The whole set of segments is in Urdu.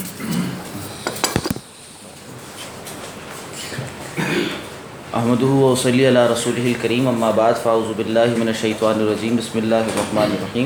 احمدہ و صلی علی رسولہ الکریم، اما بعد فاعوذ باللہ من الشیطان الرجیم، بسم اللہ الرحمن الرحیم۔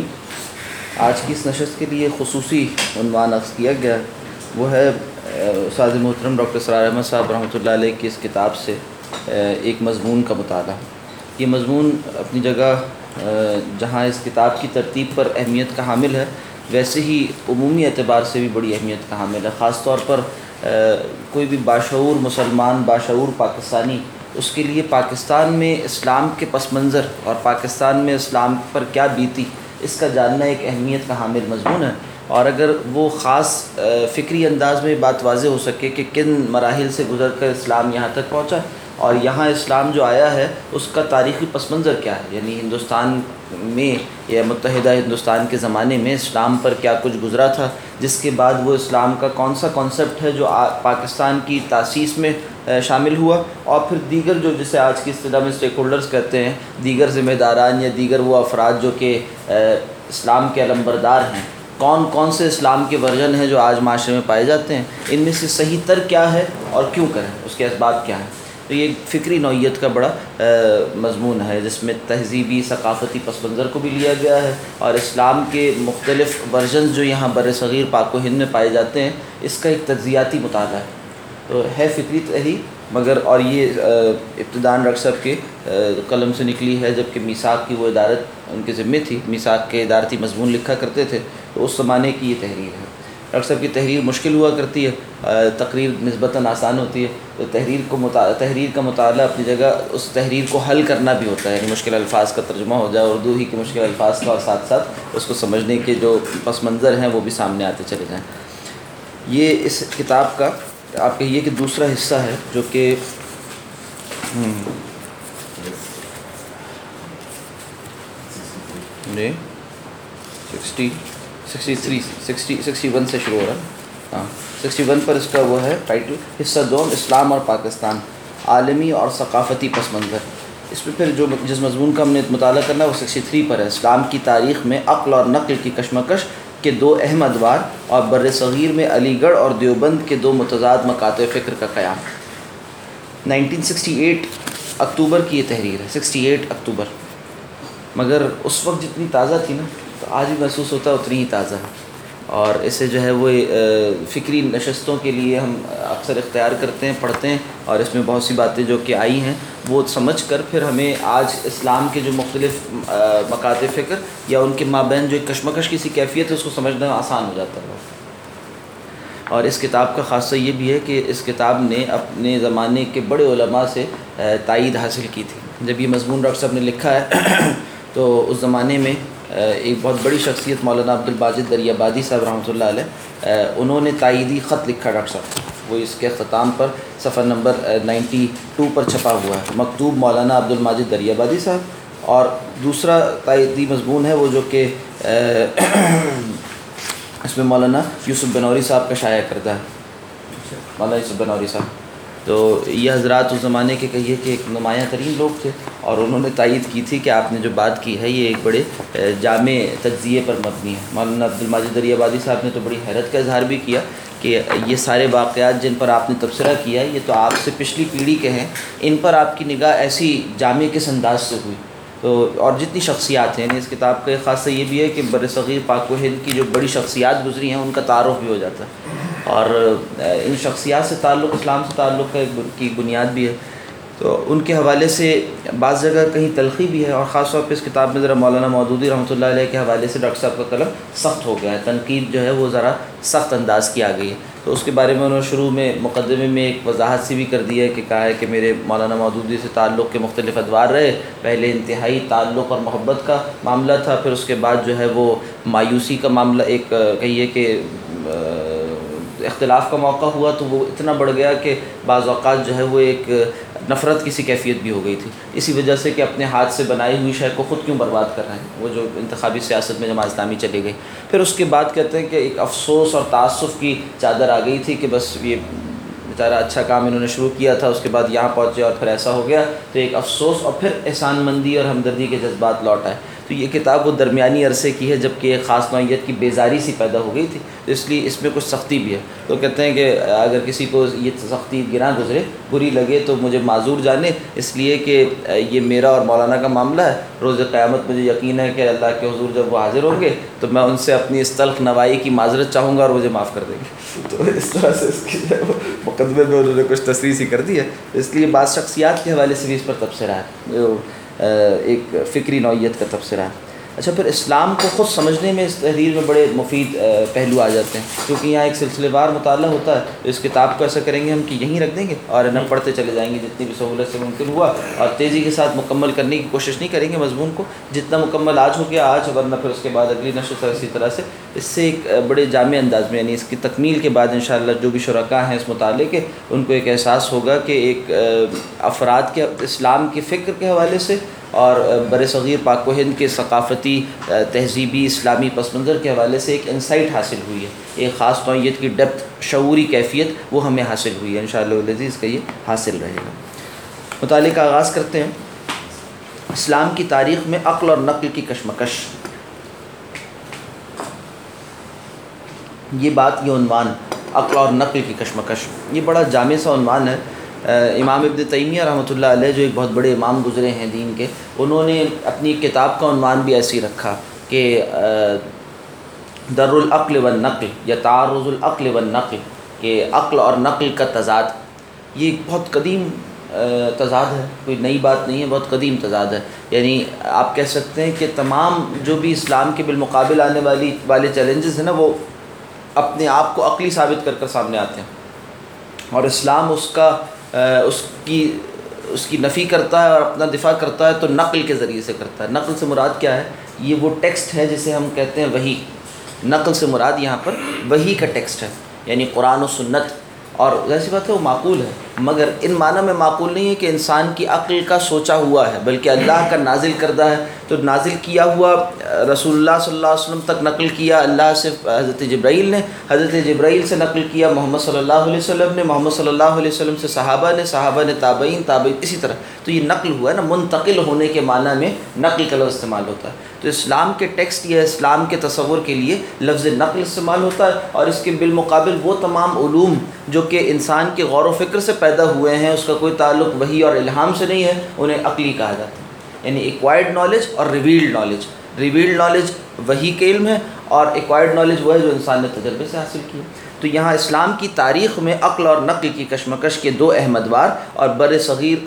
آج کی اس نشست کے لیے خصوصی عنوان اخذ کیا گیا، وہ ہے استاد محترم ڈاکٹر اسرار احمد صاحب رحمۃ اللہ علیہ کی اس کتاب سے ایک مضمون کا مطالعہ۔ یہ مضمون اپنی جگہ جہاں اس کتاب کی ترتیب پر اہمیت کا حامل ہے، ویسے ہی عمومی اعتبار سے بھی بڑی اہمیت کا حامل ہے۔ خاص طور پر کوئی بھی باشعور مسلمان، باشعور پاکستانی، اس کے لیے پاکستان میں اسلام کے پس منظر اور پاکستان میں اسلام پر کیا بیتی، اس کا جاننا ایک اہمیت کا حامل مضمون ہے۔ اور اگر وہ خاص فکری انداز میں بات واضح ہو سکے کہ کن مراحل سے گزر کر اسلام یہاں تک پہنچا اور یہاں اسلام جو آیا ہے اس کا تاریخی پس منظر کیا ہے، یعنی ہندوستان میں یا متحدہ ہندوستان کے زمانے میں اسلام پر کیا کچھ گزرا تھا، جس کے بعد وہ اسلام کا کون سا کانسیپٹ ہے جو پاکستان کی تاسیس میں شامل ہوا، اور پھر دیگر جو جسے آج کی اصطلاح میں اسٹیک ہولڈرز کہتے ہیں، دیگر ذمہ داران یا دیگر وہ افراد جو کہ اسلام کے علمبردار ہیں، کون کون سے اسلام کے ورژن ہیں جو آج معاشرے میں پائے جاتے ہیں، ان میں سے صحیح تر کیا ہے اور کیوں کریں، اس کے اسباب کیا ہیں۔ تو یہ فکری نوعیت کا بڑا مضمون ہے، جس میں تہذیبی ثقافتی پس منظر کو بھی لیا گیا ہے اور اسلام کے مختلف ورژنز جو یہاں بر صغیر پاک و ہند میں پائے جاتے ہیں، اس کا ایک تجزیاتی مطالعہ ہے۔ تو ہے فکری تحریر، مگر اور یہ ابتداءً ڈاکٹر صاحب کے قلم سے نکلی ہے، جبکہ میثاق کی وہ ادارت ان کے ذمے تھی، میثاق کے ادارتی مضمون لکھا کرتے تھے، تو اس زمانے کی یہ تحریر ہے۔ ڈاکٹر صاحب کی تحریر مشکل ہوا کرتی ہے، تقریر نسبتاً آسان ہوتی ہے، تو تحریر کا مطالعہ اپنی جگہ اس تحریر کو حل کرنا بھی ہوتا ہے، یعنی مشکل الفاظ کا ترجمہ ہو جائے اردو ہی کے مشکل الفاظ کا، اور ساتھ ساتھ اس کو سمجھنے کے جو پس منظر ہیں وہ بھی سامنے آتے چلے جائیں۔ یہ اس کتاب کا آپ کہیے کہ دوسرا حصہ ہے، جو کہ جی 61 سے شروع ہو رہا ہے، ہاں 61 پر اس کا وہ ہے ٹائٹل، حصہ دوم، اسلام اور پاکستان، عالمی اور ثقافتی پس منظر۔ اس میں پھر جس مضمون کا ہم نے مطالعہ کرنا ہے وہ 63 پر ہے، اسلام کی تاریخ میں عقل اور نقل کی کشمکش کے دو اہم ادوار اور بر صغیر میں علی گڑھ اور دیوبند کے دو متضاد مکاتب فکر کا قیام۔ 1968 اکتوبر کی یہ تحریر ہے، 68 اکتوبر، مگر اس وقت جتنی تازہ تھی نا، تو آج بھی محسوس ہوتا ہے اتنی ہی تازہ ہے۔ اور اسے جو ہے وہ فکری نشستوں کے لیے ہم اکثر اختیار کرتے ہیں، پڑھتے ہیں، اور اس میں بہت سی باتیں جو کہ آئی ہیں وہ سمجھ کر پھر ہمیں آج اسلام کے جو مختلف مکاتب فکر یا ان کے مابین جو ایک کشمکش کی سی کیفیت ہے، اس کو سمجھنا آسان ہو جاتا ہے۔ اور اس کتاب کا خاصہ یہ بھی ہے کہ اس کتاب نے اپنے زمانے کے بڑے علماء سے تائید حاصل کی تھی۔ جب یہ مضمون ڈاکٹر صاحب نے لکھا ہے تو اس زمانے میں ایک بہت بڑی شخصیت مولانا عبدالباجد دریابادی صاحب رحمۃ اللہ علیہ، انہوں نے تائیدی خط لکھا ڈاکٹر صاحب، وہ اس کے اختتام پر صفحہ نمبر 92 پر چھپا ہوا ہے، مکتوب مولانا عبدالماجد دریابادی صاحب۔ اور دوسرا تائیدی مضمون ہے وہ جو کہ اس میں مولانا یوسف بنوری صاحب کا شائع کردہ ہے، مولانا یوسف بنوری صاحب۔ تو یہ حضرات اس زمانے کے کہیے کہ ایک نمایاں ترین لوگ تھے، اور انہوں نے تائید کی تھی کہ آپ نے جو بات کی ہے یہ ایک بڑے جامع تجزیے پر مبنی ہے۔ مولانا عبدالماجد دریابادی صاحب نے تو بڑی حیرت کا اظہار بھی کیا کہ یہ سارے واقعات جن پر آپ نے تبصرہ کیا ہے، یہ تو آپ سے پچھلی پیڑھی کے ہیں، ان پر آپ کی نگاہ ایسی جامع کس انداز سے ہوئی؟ تو اور جتنی شخصیات ہیں، یعنی اس کتاب کا ایک خاصہ یہ بھی ہے کہ بر صغیر پاک و ہند کی جو بڑی شخصیات گزری ہیں ان کا تعارف بھی ہو جاتا ہے، اور ان شخصیات سے تعلق اسلام سے تعلق کی بنیاد بھی ہے۔ تو ان کے حوالے سے بعض جگہ کہیں تلخی بھی ہے، اور خاص طور پہ اس کتاب میں ذرا مولانا مودودی رحمۃ اللہ علیہ کے حوالے سے ڈاکٹر صاحب کا قلم سخت ہو گیا ہے، تنقید جو ہے وہ ذرا سخت انداز کی آ گئی ہے۔ تو اس کے بارے میں انہوں نے شروع میں مقدمے میں ایک وضاحت سی بھی کر دی ہے کہ کہا ہے کہ میرے مولانا مودودی سے تعلق کے مختلف ادوار رہے، پہلے انتہائی تعلق اور محبت کا معاملہ تھا، پھر اس کے بعد جو ہے وہ مایوسی کا معاملہ، ایک کہیے کہ اختلاف کا موقع ہوا، تو وہ اتنا بڑھ گیا کہ بعض اوقات جو ہے وہ ایک نفرت کی سی کیفیت بھی ہو گئی تھی، اسی وجہ سے کہ اپنے ہاتھ سے بنائی ہوئی شے کو خود کیوں برباد کر رہے ہیں، وہ جو انتخابی سیاست میں جماعت اسلامی چلی گئی۔ پھر اس کے بعد کہتے ہیں کہ ایک افسوس اور تعصف کی چادر آ گئی تھی کہ بس یہ بیچارہ اچھا کام انہوں نے شروع کیا تھا، اس کے بعد یہاں پہنچے اور پھر ایسا ہو گیا، تو ایک افسوس اور پھر احسان مندی اور ہمدردی کے جذبات لوٹ آئے۔ تو یہ کتاب وہ درمیانی عرصے کی ہے جب کہ ایک خاص نوعیت کی بیزاری سی پیدا ہو گئی تھی، تو اس لیے اس میں کچھ سختی بھی ہے۔ تو کہتے ہیں کہ اگر کسی کو یہ سختی گراں گزرے، بری لگے، تو مجھے معذور جانے، اس لیے کہ یہ میرا اور مولانا کا معاملہ ہے۔ روز قیامت مجھے یقین ہے کہ اللہ کے حضور جب وہ حاضر ہوں گے تو میں ان سے اپنی اس تلخ نوائی کی معذرت چاہوں گا اور مجھے معاف کر دیں گے۔ تو اس طرح سے اس کی مقدمے میں انہوں نے کچھ تصریح سی کر دی ہے، اس لیے بعض شخصیات کے حوالے سے بھی اس پر تبصرہ ہے، ایک فکری نوعیت کا تبصرہ ہے۔ اچھا، پھر اسلام کو خود سمجھنے میں اس تحریر میں بڑے مفید پہلو آ جاتے ہیں، کیونکہ یہاں ایک سلسلے وار مطالعہ ہوتا ہے، تو اس کتاب کو ایسا کریں گے ہم کہ یہیں رکھ دیں گے اور پڑھتے چلے جائیں گے جتنی بھی سہولت سے ممکن ہوا، اور تیزی کے ساتھ مکمل کرنے کی کوشش نہیں کریں گے مضمون کو، جتنا مکمل آج ہو گیا آج، ورنہ پھر اس کے بعد اگلی نشست اسی طرح سے اس سے ایک بڑے جامع انداز میں، یعنی اس کی تکمیل کے بعد انشاءاللہ جو بھی شرکاء ہیں اس مطالعے کے، ان کو ایک احساس ہوگا کہ ایک افراد کے اسلام کی فکر کے حوالے سے اور بر صغیر پاک و ہند کے ثقافتی تہذیبی اسلامی پس منظر کے حوالے سے ایک انسائٹ حاصل ہوئی ہے، ایک خاص نوعیت کی ڈیپتھ، شعوری کیفیت وہ ہمیں حاصل ہوئی ہے، انشاءاللہ العزیز کا یہ حاصل رہے گا۔ مطالعے کا آغاز کرتے ہیں۔ اسلام کی تاریخ میں عقل اور نقل کی کشمکش، یہ بات، یہ عنوان، عقل اور نقل کی کشمکش، یہ بڑا جامع سا عنوان ہے۔ امام ابن تیمیہ رحمۃ اللہ علیہ جو ایک بہت بڑے امام گزرے ہیں دین کے، انہوں نے اپنی کتاب کا عنوان بھی ایسے ہی رکھا کہ در العقل والنقل یا تعارض العقل والنقل، کہ عقل اور نقل کا تضاد، یہ بہت قدیم تضاد ہے، کوئی نئی بات نہیں ہے، بہت قدیم تضاد ہے۔ یعنی آپ کہہ سکتے ہیں کہ تمام جو بھی اسلام کے بالمقابل آنے والے چیلنجز ہیں نا، وہ اپنے آپ کو عقلی ثابت کر کر سامنے آتے ہیں، اور اسلام اس کی نفی کرتا ہے اور اپنا دفاع کرتا ہے تو نقل کے ذریعے سے کرتا ہے۔ نقل سے مراد کیا ہے؟ یہ وہ ٹیکسٹ ہے جسے ہم کہتے ہیں وحی، نقل سے مراد یہاں پر وحی کا ٹیکسٹ ہے، یعنی قرآن و سنت، اور ایسی بات ہے وہ معقول ہے، مگر ان معنی میں معقول نہیں ہے کہ انسان کی عقل کا سوچا ہوا ہے، بلکہ اللہ کا نازل کردہ ہے، تو نازل کیا ہوا رسول اللہ صلی اللہ علیہ وسلم تک نقل کیا اللہ سے، حضرت جبرائیل نے، حضرت جبرائیل سے نقل کیا محمد صلی اللہ علیہ وسلم نے، محمد صلی اللہ علیہ وسلم سے صحابہ نے، صحابہ نے تابعین، اسی طرح، تو یہ نقل ہوا ہے نا، منتقل ہونے کے معنی میں نقل کا لفظ استعمال ہوتا ہے۔ تو اسلام کے ٹیکسٹ یا اسلام کے تصور کے لیے لفظ نقل استعمال ہوتا ہے، اور اس کے بالمقابل وہ تمام علوم جو کہ انسان کے غور و فکر سے پیدا ہوئے ہیں، اس کا کوئی تعلق وحی اور الہام سے نہیں ہے، انہیں عقلی کہا جاتا ہے، یعنی ایکوائرڈ نالج اور ریویلڈ نالج۔ ریویلڈ نالج وحی کے علم ہے، اور ایکوائرڈ نالج وہ ہے جو انسان نے تجربے سے حاصل کی۔ تو یہاں اسلام کی تاریخ میں عقل اور نقل کی کشمکش کے دو اہم ادوار، اور بر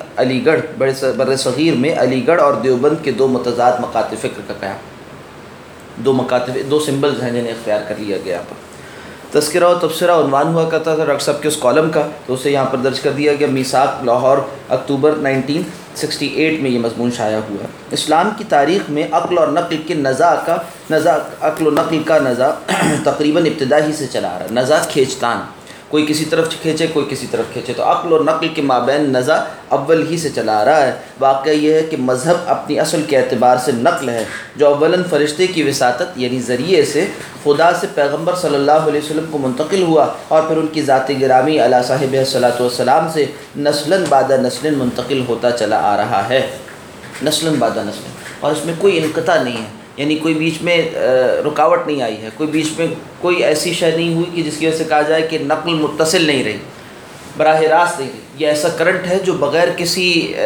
صغیر میں علی گڑھ اور دیوبند کے دو متضاد مکاتب فکر کا قیام، دو سمبلز ہیں جنہیں اختیار کر لیا گیا پر۔ تذکرہ و تبصرہ عنوان ہوا کرتا تھا ڈاکٹر صاحب کے اس کالم کا، تو اسے یہاں پر درج کر دیا گیا۔ میثاق لاہور اکتوبر 1968 میں یہ مضمون شائع ہوا۔ اسلام کی تاریخ میں عقل اور نقل کے عقل و نقل کا نزاع تقریباً ابتدا ہی سے چلا آ رہا ہے۔ نزاع کھینچتان، کوئی کسی طرف کھینچے کوئی کسی طرف کھینچے، تو عقل اور نقل کے مابین نزاع اول ہی سے چلا آ رہا ہے۔ واقعہ یہ ہے کہ مذہب اپنی اصل کے اعتبار سے نقل ہے، جو اولاً فرشتے کی وساطت یعنی ذریعے سے خدا سے پیغمبر صلی اللہ علیہ وسلم کو منتقل ہوا، اور پھر ان کی ذات گرامی علی صاحب الصلاۃ والسلام سے نسلاً بعد نسل منتقل ہوتا چلا آ رہا ہے، نسلاً بعد نسل، اور اس میں کوئی انقطاع نہیں ہے، یعنی کوئی بیچ میں رکاوٹ نہیں آئی ہے، کوئی بیچ میں کوئی ایسی شے نہیں ہوئی کہ جس کی وجہ سے کہا جائے کہ نقل متصل نہیں رہی، براہ راست نہیں رہی۔ یہ ایسا کرنٹ ہے جو بغیر کسی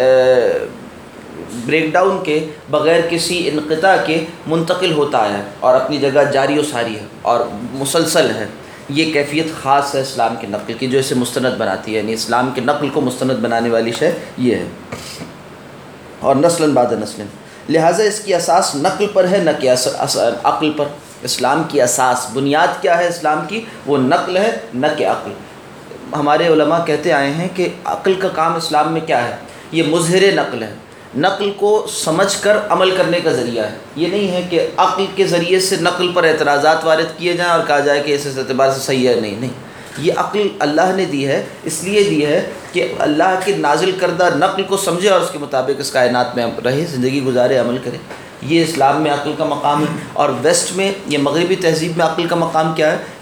بریک ڈاؤن کے، بغیر کسی انقطاع کے منتقل ہوتا آیا ہے، اور اپنی جگہ جاری و ساری ہے اور مسلسل ہے۔ یہ کیفیت خاص ہے اسلام کے نقل کی جو اسے مستند بناتی ہے، یعنی اسلام کے نقل کو مستند بنانے والی شے یہ ہے، اور نسلاً بعد نسلاً، لہٰذا اس کی اساس نقل پر ہے نہ کہ عقل پر۔ اسلام کی اساس، بنیاد کیا ہے اسلام کی؟ وہ نقل ہے نہ کہ عقل۔ ہمارے علماء کہتے آئے ہیں کہ عقل کا کام اسلام میں کیا ہے؟ یہ مظہر نقل ہے، نقل کو سمجھ کر عمل کرنے کا ذریعہ ہے۔ یہ نہیں ہے کہ عقل کے ذریعے سے نقل پر اعتراضات وارد کیے جائیں اور کہا جائے کہ اس اعتبار سے صحیح ہے، نہیں۔ یہ عقل اللہ نے دی ہے، اس لیے دی ہے کہ اللہ کے نازل کردہ نقل کو سمجھے اور اس کے مطابق اس کائنات میں رہے، زندگی گزارے، عمل کرے۔ یہ اسلام میں عقل کا مقام ہے، اور ویسٹ میں، یہ مغربی تہذیب میں عقل کا مقام کیا ہے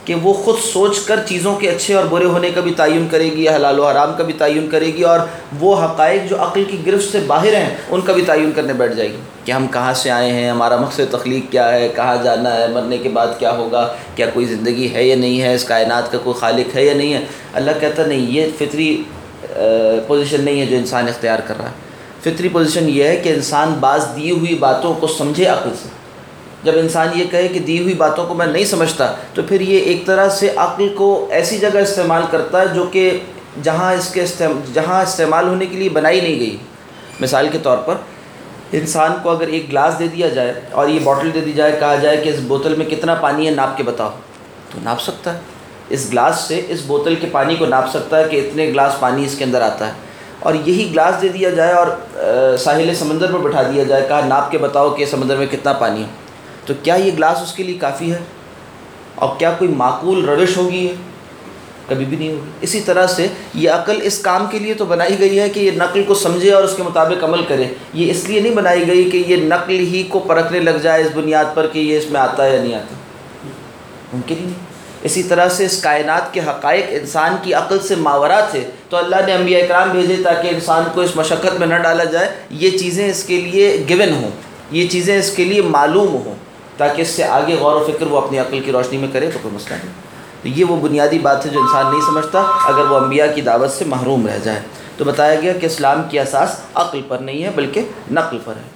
کہ وہ خود سوچ کر چیزوں کے اچھے اور برے ہونے کا بھی تعین کرے گی، حلال و حرام کا بھی تعین کرے گی، اور وہ حقائق جو عقل کی گرفت سے باہر ہیں ان کا بھی تعین کرنے بیٹھ جائے گی کہ ہم کہاں سے آئے ہیں، ہمارا مقصد تخلیق کیا ہے، کہاں جانا ہے، مرنے کے بعد کیا ہوگا، کیا کوئی زندگی ہے یا نہیں ہے، اس کائنات کا کوئی خالق ہے یا نہیں ہے۔ اللہ کہتا نہیں، یہ فطری پوزیشن نہیں ہے جو انسان اختیار کر رہا ہے۔ فطری پوزیشن یہ ہے کہ انسان بعض دی ہوئی باتوں کو سمجھے عقل سے۔ جب انسان یہ کہے کہ دی ہوئی باتوں کو میں نہیں سمجھتا، تو پھر یہ ایک طرح سے عقل کو ایسی جگہ استعمال کرتا ہے جو کہ جہاں استعمال ہونے کے لیے بنائی نہیں گئی۔ مثال کے طور پر انسان کو اگر ایک گلاس دے دیا جائے اور یہ بوٹل دے دی جائے، کہا جائے کہ اس بوتل میں کتنا پانی ہے ناپ کے بتاؤ، تو ناپ سکتا ہے۔ اس گلاس سے اس بوتل کے پانی کو ناپ سکتا ہے کہ اتنے گلاس پانی اس کے اندر آتا ہے۔ اور یہی گلاس دے دیا جائے اور ساحل سمندر پر بٹھا دیا جائے، کہا ناپ کے بتاؤ کہ سمندر میں کتنا پانی ہے، تو کیا یہ گلاس اس کے لیے کافی ہے؟ اور کیا کوئی معقول روش ہوگی؟ ہے کبھی بھی نہیں ہوگی۔ اسی طرح سے یہ عقل اس کام کے لیے تو بنائی گئی ہے کہ یہ نقل کو سمجھے اور اس کے مطابق عمل کرے، یہ اس لیے نہیں بنائی گئی کہ یہ نقل ہی کو پرکھنے لگ جائے اس بنیاد پر کہ یہ اس میں آتا ہے یا نہیں آتا، ممکن ہی نہیں۔ اسی طرح سے اس کائنات کے حقائق انسان کی عقل سے ماورا تھے، تو اللہ نے انبیاء اکرام بھیجے تاکہ انسان کو اس مشقت میں نہ ڈالا جائے، یہ چیزیں اس کے لیے گیون ہوں، یہ چیزیں اس کے لیے معلوم ہوں، تاکہ اس سے آگے غور و فکر وہ اپنی عقل کی روشنی میں کرے تو کوئی مسئلہ نہیں۔ تو یہ وہ بنیادی بات ہے جو انسان نہیں سمجھتا اگر وہ انبیاء کی دعوت سے محروم رہ جائے۔ تو بتایا گیا کہ اسلام کی اساس عقل پر نہیں ہے بلکہ نقل پر ہے،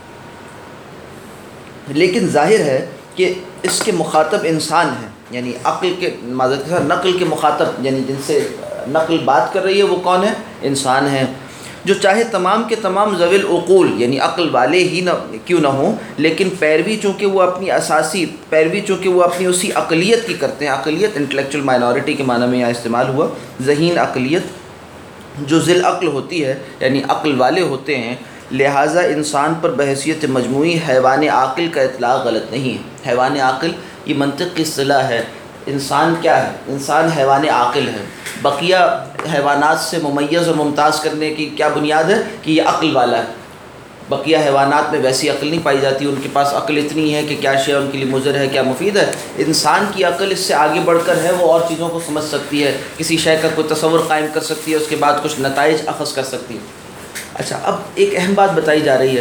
لیکن ظاہر ہے کہ اس کے مخاطب انسان ہیں، یعنی عقل کے معذرت کے ساتھ نقل کے مخاطب، یعنی جن سے نقل بات کر رہی ہے وہ کون ہے؟ انسان ہیں، جو چاہے تمام کے تمام ذوی العقول یعنی عقل والے ہی نہ کیوں نہ ہوں، لیکن پیروی چونکہ وہ اپنی اساسی پیروی چونکہ وہ اپنی اسی عقلیت کی کرتے ہیں۔ عقلیت انٹلیکچوئل مائنورٹی کے معنی میں یہاں استعمال ہوا، ذہین عقلیت جو ذی العقل ہوتی ہے، یعنی عقل والے ہوتے ہیں، لہٰذا انسان پر بحیثیت مجموعی حیوان عاقل کا اطلاق غلط نہیں ہے۔ حیوان عاقل یہ منطق کی اصطلاح ہے۔ انسان کیا ہے؟ انسان حیوان عاقل ہے۔ بقیہ حیوانات سے ممیز اور ممتاز کرنے کی کیا بنیاد ہے؟ کہ یہ عقل والا ہے۔ بقیہ حیوانات میں ویسی عقل نہیں پائی جاتی، ان کے پاس عقل اتنی ہے کہ کیا شے ان کے لیے مضر ہے، کیا مفید ہے۔ انسان کی عقل اس سے آگے بڑھ کر ہے، وہ اور چیزوں کو سمجھ سکتی ہے، کسی شے کا کوئی تصور قائم کر سکتی ہے، اس کے بعد کچھ نتائج اخذ کر سکتی ہے۔ اچھا، اب ایک اہم بات بتائی جا رہی ہے،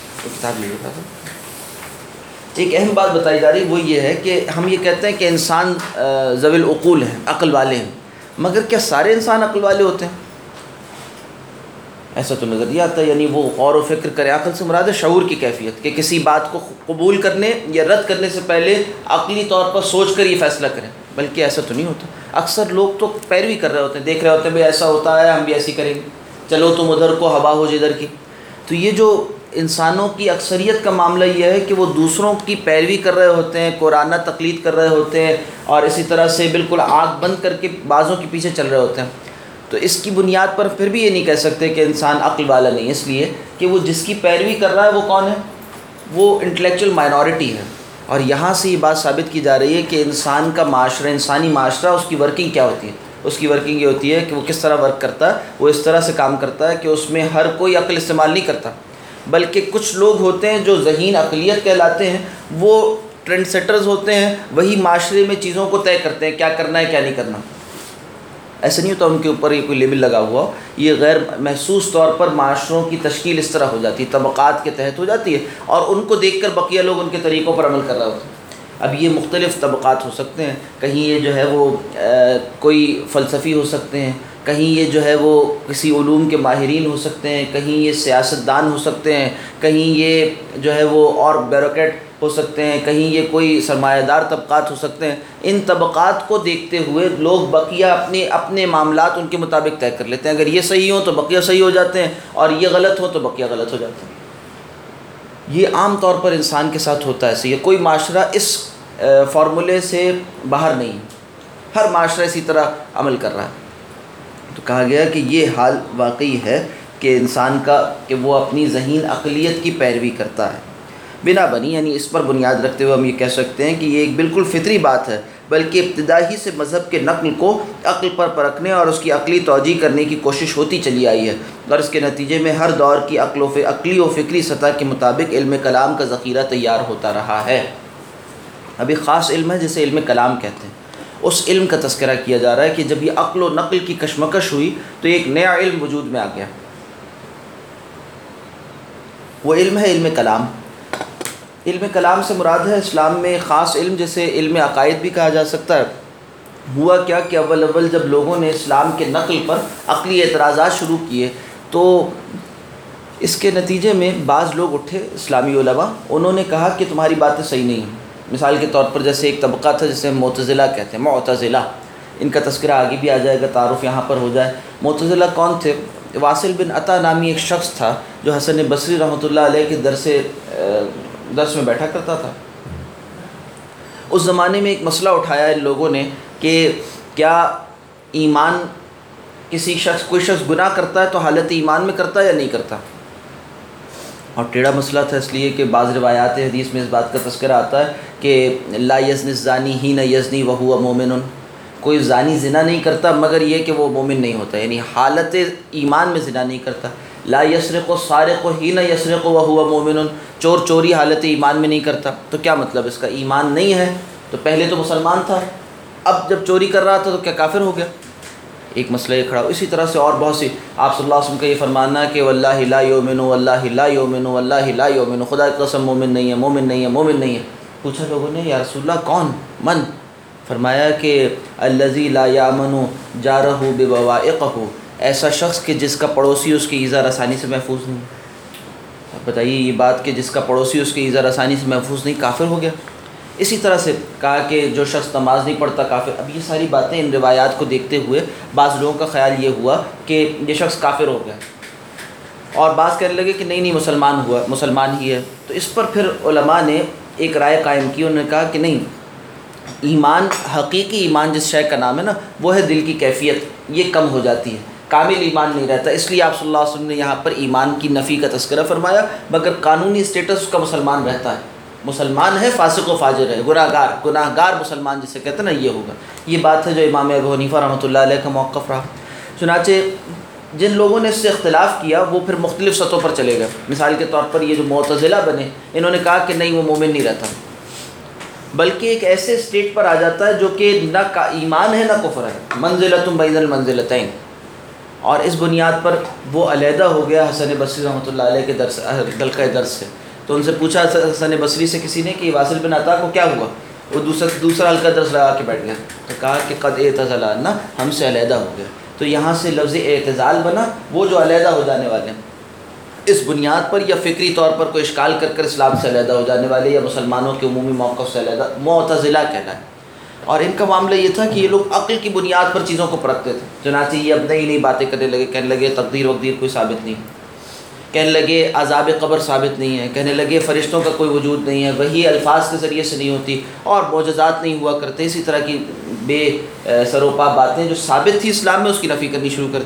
ایک اہم بات بتائی جا رہی ہے، وہ یہ ہے کہ ہم یہ کہتے ہیں کہ انسان ذوی العقول ہیں، عقل والے ہیں، مگر کیا سارے انسان عقل والے ہوتے ہیں؟ ایسا تو نظر نہیں آتا۔ یعنی وہ غور و فکر کرے، عقل سے مراد ہے شعور کی کیفیت، کہ کسی بات کو قبول کرنے یا رد کرنے سے پہلے عقلی طور پر سوچ کر یہ فیصلہ کریں، بلکہ ایسا تو نہیں ہوتا۔ اکثر لوگ تو پیروی کر رہے ہوتے ہیں، دیکھ رہے ہوتے ہیں بھئی ایسا ہوتا ہے ہم بھی ایسی کریں گے، چلو تم ادھر کو ہوا ہو جدھر کی۔ تو یہ جو انسانوں کی اکثریت کا معاملہ یہ ہے کہ وہ دوسروں کی پیروی کر رہے ہوتے ہیں، قرآنہ تقلید کر رہے ہوتے ہیں، اور اسی طرح سے بالکل آنکھ بند کر کے بعضوں کے پیچھے چل رہے ہوتے ہیں۔ تو اس کی بنیاد پر پھر بھی یہ نہیں کہہ سکتے کہ انسان عقل والا نہیں، اس لیے کہ وہ جس کی پیروی کر رہا ہے وہ کون ہے؟ وہ انٹلیکچوئل مائنورٹی ہے۔ اور یہاں سے یہ بات ثابت کی جا رہی ہے کہ انسان کا معاشرہ، انسانی معاشرہ، اس کی ورکنگ کیا ہوتی ہے؟ اس کی ورکنگ یہ ہوتی ہے کہ وہ کس طرح ورک کرتا ہے۔ وہ اس طرح سے کام کرتا ہے کہ اس میں ہر کوئی عقل استعمال نہیں کرتا، بلکہ کچھ لوگ ہوتے ہیں جو ذہین عقلیت کہلاتے ہیں، وہ ٹرینڈ سیٹرز ہوتے ہیں، وہی معاشرے میں چیزوں کو طے کرتے ہیں، کیا کرنا ہے کیا نہیں کرنا۔ ایسا نہیں ہوتا ان کے اوپر یہ کوئی لیبل لگا ہوا ہو، یہ غیر محسوس طور پر معاشروں کی تشکیل اس طرح ہو جاتی ہے، طبقات کے تحت ہو جاتی ہے، اور ان کو دیکھ کر بقیہ لوگ ان کے طریقوں پر عمل کر رہے ہوتے ہیں۔ اب یہ مختلف طبقات ہو سکتے ہیں، کہیں یہ جو ہے وہ کوئی فلسفی ہو سکتے ہیں، کہیں یہ جو ہے وہ کسی علوم کے ماہرین ہو سکتے ہیں، کہیں یہ سیاستدان ہو سکتے ہیں، کہیں یہ جو ہے وہ اور بیوروکریٹ ہو سکتے ہیں، کہیں یہ کوئی سرمایہ دار طبقات ہو سکتے ہیں۔ ان طبقات کو دیکھتے ہوئے لوگ بقیہ اپنے معاملات ان کے مطابق طے کر لیتے ہیں۔ اگر یہ صحیح ہوں تو بقیہ صحیح ہو جاتے ہیں، اور یہ غلط ہو تو بقیہ غلط ہو جاتے ہیں۔ یہ عام طور پر انسان کے ساتھ ہوتا ہے، یہ کوئی معاشرہ اس فارمولے سے باہر نہیں ہے، ہر معاشرہ اسی طرح عمل کر رہا ہے۔ تو کہا گیا کہ یہ حال واقعی ہے کہ انسان کا کہ وہ اپنی ذہین عقلیت کی پیروی کرتا ہے۔ بنا بنی یعنی اس پر بنیاد رکھتے ہوئے ہم یہ کہہ سکتے ہیں کہ یہ ایک بالکل فطری بات ہے، بلکہ ابتدائی سے مذہب کے نقل کو عقل پر پرکھنے اور اس کی عقلی توجیہ کرنے کی کوشش ہوتی چلی آئی ہے، اور اس کے نتیجے میں ہر دور کی عقلی و فکری سطح کے مطابق علم کلام کا ذخیرہ تیار ہوتا رہا ہے۔ اب ایک خاص علم ہے جسے علم کلام کہتے ہیں، اس علم کا تذکرہ کیا جا رہا ہے کہ جب یہ عقل و نقل کی کشمکش ہوئی تو ایک نیا علم وجود میں آ گیا. وہ علم ہے علم کلام. علم کلام سے مراد ہے اسلام میں خاص علم جسے علم عقائد بھی کہا جا سکتا ہے. ہوا کیا کہ اول جب لوگوں نے اسلام کے نقل پر عقلی اعتراضات شروع کیے تو اس کے نتیجے میں بعض لوگ اٹھے اسلامی علماء، انہوں نے کہا کہ تمہاری باتیں صحیح نہیں ہیں. مثال کے طور پر جیسے ایک طبقہ تھا جسے ہم معتزلہ کہتے ہیں، معتزلہ، ان کا تذکرہ آگے بھی آ جائے گا، تعارف یہاں پر ہو جائے. معتزلہ کون تھے؟ واصل بن عطا نامی ایک شخص تھا جو حسن بصری رحمۃ اللہ علیہ کے درس میں بیٹھا کرتا تھا. اس زمانے میں ایک مسئلہ اٹھایا ان لوگوں نے کہ کیا ایمان کوئی شخص گناہ کرتا ہے تو حالت ایمان میں کرتا ہے یا نہیں کرتا. اور ٹیڑھا مسئلہ تھا اس لیے کہ بعض روایات حدیث میں اس بات کا تذکرہ آتا ہے کہ لا یزنی الزانی حین یزنی وہو مومن، کوئی زانی زنا نہیں کرتا مگر یہ کہ وہ مومن نہیں ہوتا، یعنی حالت ایمان میں زنا نہیں کرتا. لا یسرق السارق حین یسرق وہو مومن، چور چوری حالت ایمان میں نہیں کرتا. تو کیا مطلب اس کا؟ ایمان نہیں ہے تو پہلے تو مسلمان تھا، اب جب چوری کر رہا تھا تو کیا کافر ہو گیا؟ ایک مسئلہ یہ کھڑا ہو. اسی طرح سے اور بہت سی، آپ صلی اللہ علیہ وسلم کا یہ فرمانا ہے کہ واللہ لا یؤمن واللہ لا یؤمن واللہ لا یؤمن، خدا کی قسم مومن نہیں ہے، مومن نہیں ہے، مومن نہیں ہے. پوچھا لوگوں نے یا رسول اللہ کون؟ من؟ فرمایا کہ الذی لا یامن جارہ ببوائقہ، ایسا شخص کہ جس کا پڑوسی اس کی ایذا رسانی سے محفوظ نہیں. اب بتائیے یہ بات کہ جس کا پڑوسی اس کی ایذا رسانی سے محفوظ نہیں، کافر ہو گیا. اسی طرح سے کہا کہ جو شخص نماز نہیں پڑھتا کافر. اب یہ ساری باتیں ان روایات کو دیکھتے ہوئے بعض لوگوں کا خیال یہ ہوا کہ یہ شخص کافر ہو گیا، اور بعض کہنے لگے کہ نہیں مسلمان ہی ہے. تو اس پر پھر علماء نے ایک رائے قائم کی، انہوں نے کہا کہ نہیں، ایمان، حقیقی ایمان جس شے کا نام ہے نا، وہ ہے دل کی کیفیت، یہ کم ہو جاتی ہے، کامل ایمان نہیں رہتا. اس لیے آپ صلی اللہ علیہ وسلم نے یہاں پر ایمان کی نفی کا تذکرہ فرمایا، مگر قانونی اسٹیٹس اس کا مسلمان رہتا ہے. مسلمان ہے، فاسق و فاجر ہے، گناہ گار مسلمان جسے کہتے ہیں نا، یہ ہوگا. یہ بات ہے جو امام ابو حنیفہ رحمۃ اللہ علیہ کا موقف رہا. چنانچہ جن لوگوں نے اس سے اختلاف کیا وہ پھر مختلف سطحوں پر چلے گئے. مثال کے طور پر یہ جو معتزلہ بنے، انہوں نے کہا کہ نہیں، وہ مومن نہیں رہتا، بلکہ ایک ایسے اسٹیٹ پر آ جاتا ہے جو کہ نہ ایمان ہے نہ کفر ہے، منزلۃ بین المنزلتین. اور اس بنیاد پر وہ علیحدہ ہو گیا حسن بصری رحمۃ اللہ علیہ کے حلقہ درس سے. تو ان سے پوچھا حسن بصری سے کسی نے کہ واصل بن عطا کو کیا ہوا؟ وہ دوسرا حلقہ درس لگا کے بیٹھ گیا. تو کہا کہ قد اعتزل عنا، ہم سے علیحدہ ہو گیا. تو یہاں سے لفظ اعتزال بنا، وہ جو علیحدہ ہو جانے والے ہیں اس بنیاد پر، یا فکری طور پر کوئی اشکال کر اسلام سے علیحدہ ہو جانے والے، یا مسلمانوں کے عمومی موقف سے علیحدہ، معتزلہ کہلائے. اور ان کا معاملہ یہ تھا کہ یہ لوگ عقل کی بنیاد پر چیزوں کو پرکھتے تھے. چنانچہ یہ اب نئی باتیں کرنے لگے، کہنے لگے تقدیر وقدیر کوئی ثابت نہیں، کہنے لگے عذاب قبر ثابت نہیں ہے، کہنے لگے فرشتوں کا کوئی وجود نہیں ہے، وہی الفاظ کے ذریعے سے نہیں ہوتی، اور معجزات نہیں ہوا کرتے. اسی طرح کی بے سروپا باتیں جو ثابت تھی اسلام میں، اس کی نفی کرنی شروع کر دی.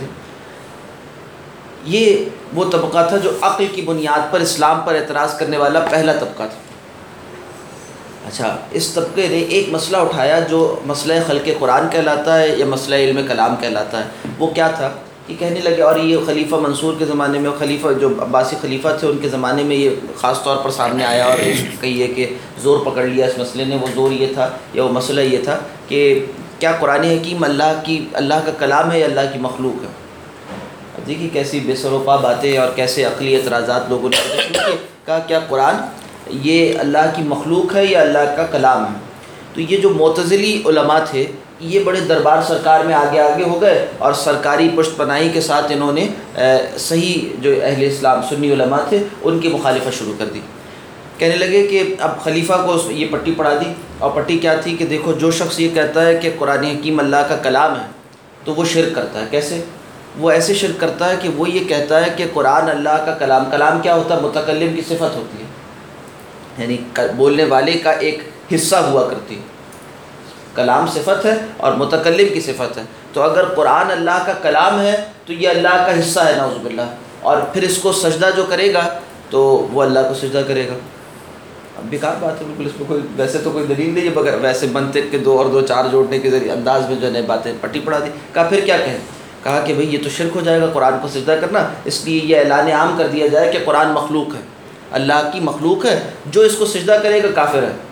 یہ وہ طبقہ تھا جو عقل کی بنیاد پر اسلام پر اعتراض کرنے والا پہلا طبقہ تھا. اچھا، اس طبقے نے ایک مسئلہ اٹھایا جو مسئلہ خلق قرآن کہلاتا ہے یا مسئلہ علم کلام کہلاتا ہے. وہ کیا تھا کہ کہنے لگے، اور یہ خلیفہ منصور کے زمانے میں، خلیفہ جو عباسی خلیفہ تھے ان کے زمانے میں یہ خاص طور پر سامنے آیا، اور کہیے کہ زور پکڑ لیا اس مسئلے نے. وہ زور یہ تھا یا وہ مسئلہ یہ تھا کہ کیا قرآن حکیم اللہ کا کلام ہے یا اللہ کی مخلوق ہے. اب دیکھیے کیسی بے سروپا باتیں اور کیسے عقلی اعتراضات لوگوں نے کہا کیا قرآن یہ اللہ کی مخلوق ہے یا اللہ کا کلام ہے. تو یہ جو معتزلی علماء تھے یہ بڑے دربار سرکار میں آگے ہو گئے، اور سرکاری پشت پناہی کے ساتھ انہوں نے صحیح جو اہل اسلام سنی علماء تھے ان کی مخالفت شروع کر دی. کہنے لگے کہ اب خلیفہ کو یہ پٹی پڑھا دی، اور پٹی کیا تھی کہ دیکھو جو شخص یہ کہتا ہے کہ قرآن حکیم اللہ کا کلام ہے تو وہ شرک کرتا ہے. کیسے؟ وہ ایسے شرک کرتا ہے کہ وہ یہ کہتا ہے کہ قرآن اللہ کا کلام کیا ہوتا ہے؟ متکلم کی صفت ہوتی ہے، یعنی بولنے والے کا ایک حصہ ہوا کرتی ہے. کلام صفت ہے اور متکلم کی صفت ہے. تو اگر قرآن اللہ کا کلام ہے تو یہ اللہ کا حصہ ہے، نعوذ باللہ. اور پھر اس کو سجدہ جو کرے گا تو وہ اللہ کو سجدہ کرے گا. اب بیکار بات ہے بالکل، اس میں ویسے تو کوئی دلیل نہیں ہے، مگر ویسے منطق کے 2 اور 2 4 جوڑنے کے ذریعے انداز میں جو ہے باتیں پٹی پڑھا دی. کہا پھر کیا کہیں؟ کہا کہ بھئی یہ تو شرک ہو جائے گا قرآن کو سجدہ کرنا، اس لیے یہ اعلان عام کر دیا جائے کہ قرآن مخلوق ہے، اللہ کی مخلوق ہے، جو اس کو سجدہ کرے گا کافر ہے.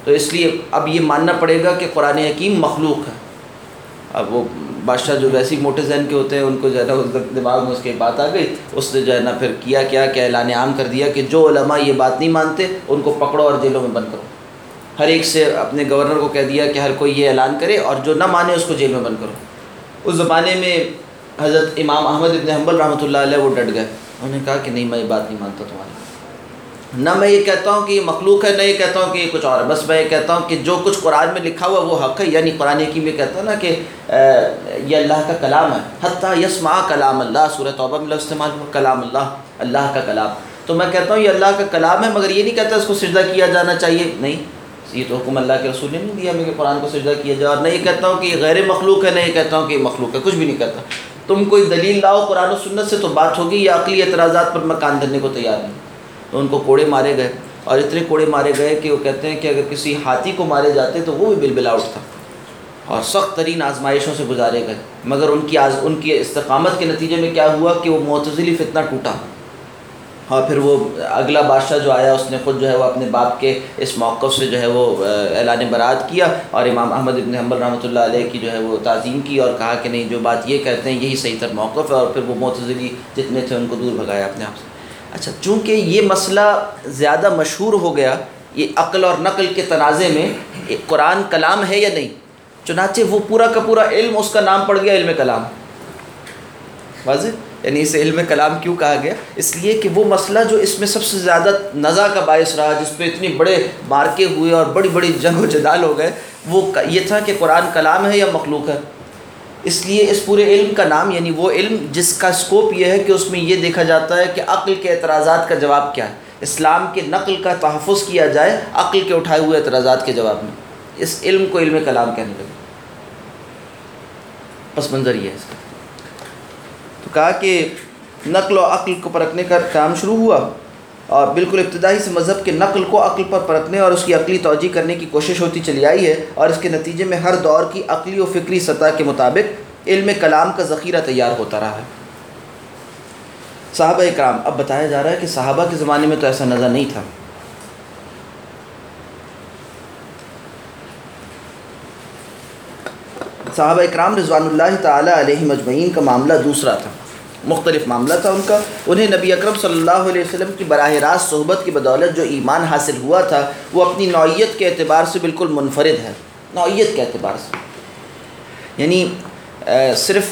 تو اس لیے اب یہ ماننا پڑے گا کہ قرآن حکیم مخلوق ہے۔ اب وہ بادشاہ جو ویسے ہی موٹے ذہن کے ہوتے ہیں، ان کو جو ہے نا دماغ میں اس کی بات آ گئی، اس نے جو ہے نا پھر کیا کہ اعلان عام کر دیا کہ جو علماء یہ بات نہیں مانتے ان کو پکڑو اور جیلوں میں بند کرو۔ ہر ایک سے اپنے گورنر کو کہہ دیا کہ ہر کوئی یہ اعلان کرے اور جو نہ مانے اس کو جیل میں بند کرو۔ اس زمانے میں حضرت امام احمد ابن حنبل رحمۃ اللہ علیہ وہ ڈٹ گئے، انہوں نے کہا کہ نہیں، میں یہ بات نہیں مانتا تمہاری، نہ میں یہ کہتا ہوں کہ یہ مخلوق ہے، نہ یہ کہتا ہوں کہ یہ کچھ اور ہے، بس میں یہ کہتا ہوں کہ جو کچھ قرآن میں لکھا ہوا وہ حق ہے۔ یعنی قرآن حکیم یہ کہتا ہے نا کہ یہ اللہ کا کلام ہے، حتیٰ یسمع کلام اللہ، سورہ توبہ میں لفظ استعمال ہوا کلام اللہ، اللہ کا کلام۔ تو میں کہتا ہوں یہ اللہ کا کلام ہے، مگر یہ نہیں کہتا اس کو سجدہ کیا جانا چاہیے، نہیں، یہ تو حکم اللہ کے رسول نے نہیں دیا ہمیں کہ قرآن کو سجدہ کیا جائے، اور نہ یہ کہتا ہوں کہ یہ غیر مخلوق ہے، نہ یہ کہتا ہوں کہ یہ مخلوق ہے، کچھ بھی نہیں کہتا۔ تم کوئی دلیل لاؤ قرآن و سنت سے تو بات ہوگی، یا عقلی اعتراضات پر میں کان دھرنے کو تیار نہیں۔ تو ان کو کوڑے مارے گئے، اور اتنے کوڑے مارے گئے کہ وہ کہتے ہیں کہ اگر کسی ہاتھی کو مارے جاتے تو وہ بھی بلبلا اٹھتا، اور سخت ترین آزمائشوں سے گزارے گئے، مگر ان کی استقامت کے نتیجے میں کیا ہوا کہ وہ معتزلی فتنہ ٹوٹا۔ اور پھر وہ اگلا بادشاہ جو آیا اس نے خود جو ہے وہ اپنے باپ کے اس موقف سے جو ہے وہ اعلان برات کیا، اور امام احمد ابن حنبل رحمۃ اللہ علیہ کی جو ہے وہ تعظیم کی، اور کہا کہ نہیں، جو بات یہ کہتے ہیں یہی صحیح تر موقف ہے، اور پھر وہ معتزلی جتنے تھے ان کو دور بھگایا اپنے آپ سے۔ اچھا، چونکہ یہ مسئلہ زیادہ مشہور ہو گیا، یہ عقل اور نقل کے تنازع میں قرآن کلام ہے یا نہیں، چنانچہ وہ پورا کا پورا علم اس کا نام پڑ گیا علم کلام۔ واضح؟ یعنی اسے علم کلام کیوں کہا گیا؟ اس لیے کہ وہ مسئلہ جو اس میں سب سے زیادہ نزاع کا باعث رہا، جس پہ اتنے بڑے مارکے ہوئے اور بڑی بڑی جنگ و جدال ہو گئے، وہ یہ تھا کہ قرآن کلام ہے یا مخلوق ہے۔ اس لیے اس پورے علم کا نام، یعنی وہ علم جس کا سکوپ یہ ہے کہ اس میں یہ دیکھا جاتا ہے کہ عقل کے اعتراضات کا جواب کیا ہے، اسلام کے نقل کا تحفظ کیا جائے عقل کے اٹھائے ہوئے اعتراضات کے جواب میں، اس علم کو علم کلام کہنے لگے۔ پس منظر یہ ہے اس کا۔ تو کہا کہ نقل و عقل کو پرکھنے کا کام شروع ہوا، اور بالکل ابتدائی سے مذہب کے نقل کو عقل پر پرکھنے اور اس کی عقلی توجیہ کرنے کی کوشش ہوتی چلی آئی ہے، اور اس کے نتیجے میں ہر دور کی عقلی و فکری سطح کے مطابق علم کلام کا ذخیرہ تیار ہوتا رہا ہے۔ صحابہ اکرام، اب بتایا جا رہا ہے کہ صحابہ کے زمانے میں تو ایسا نظر نہیں تھا۔ صحابہ اکرام رضوان اللہ تعالی علیہم اجمعین کا معاملہ دوسرا تھا، مختلف معاملہ تھا ان کا۔ انہیں نبی اکرم صلی اللہ علیہ وسلم کی براہ راست صحبت کی بدولت جو ایمان حاصل ہوا تھا، وہ اپنی نوعیت کے اعتبار سے بالکل منفرد ہے، نوعیت کے اعتبار سے، یعنی صرف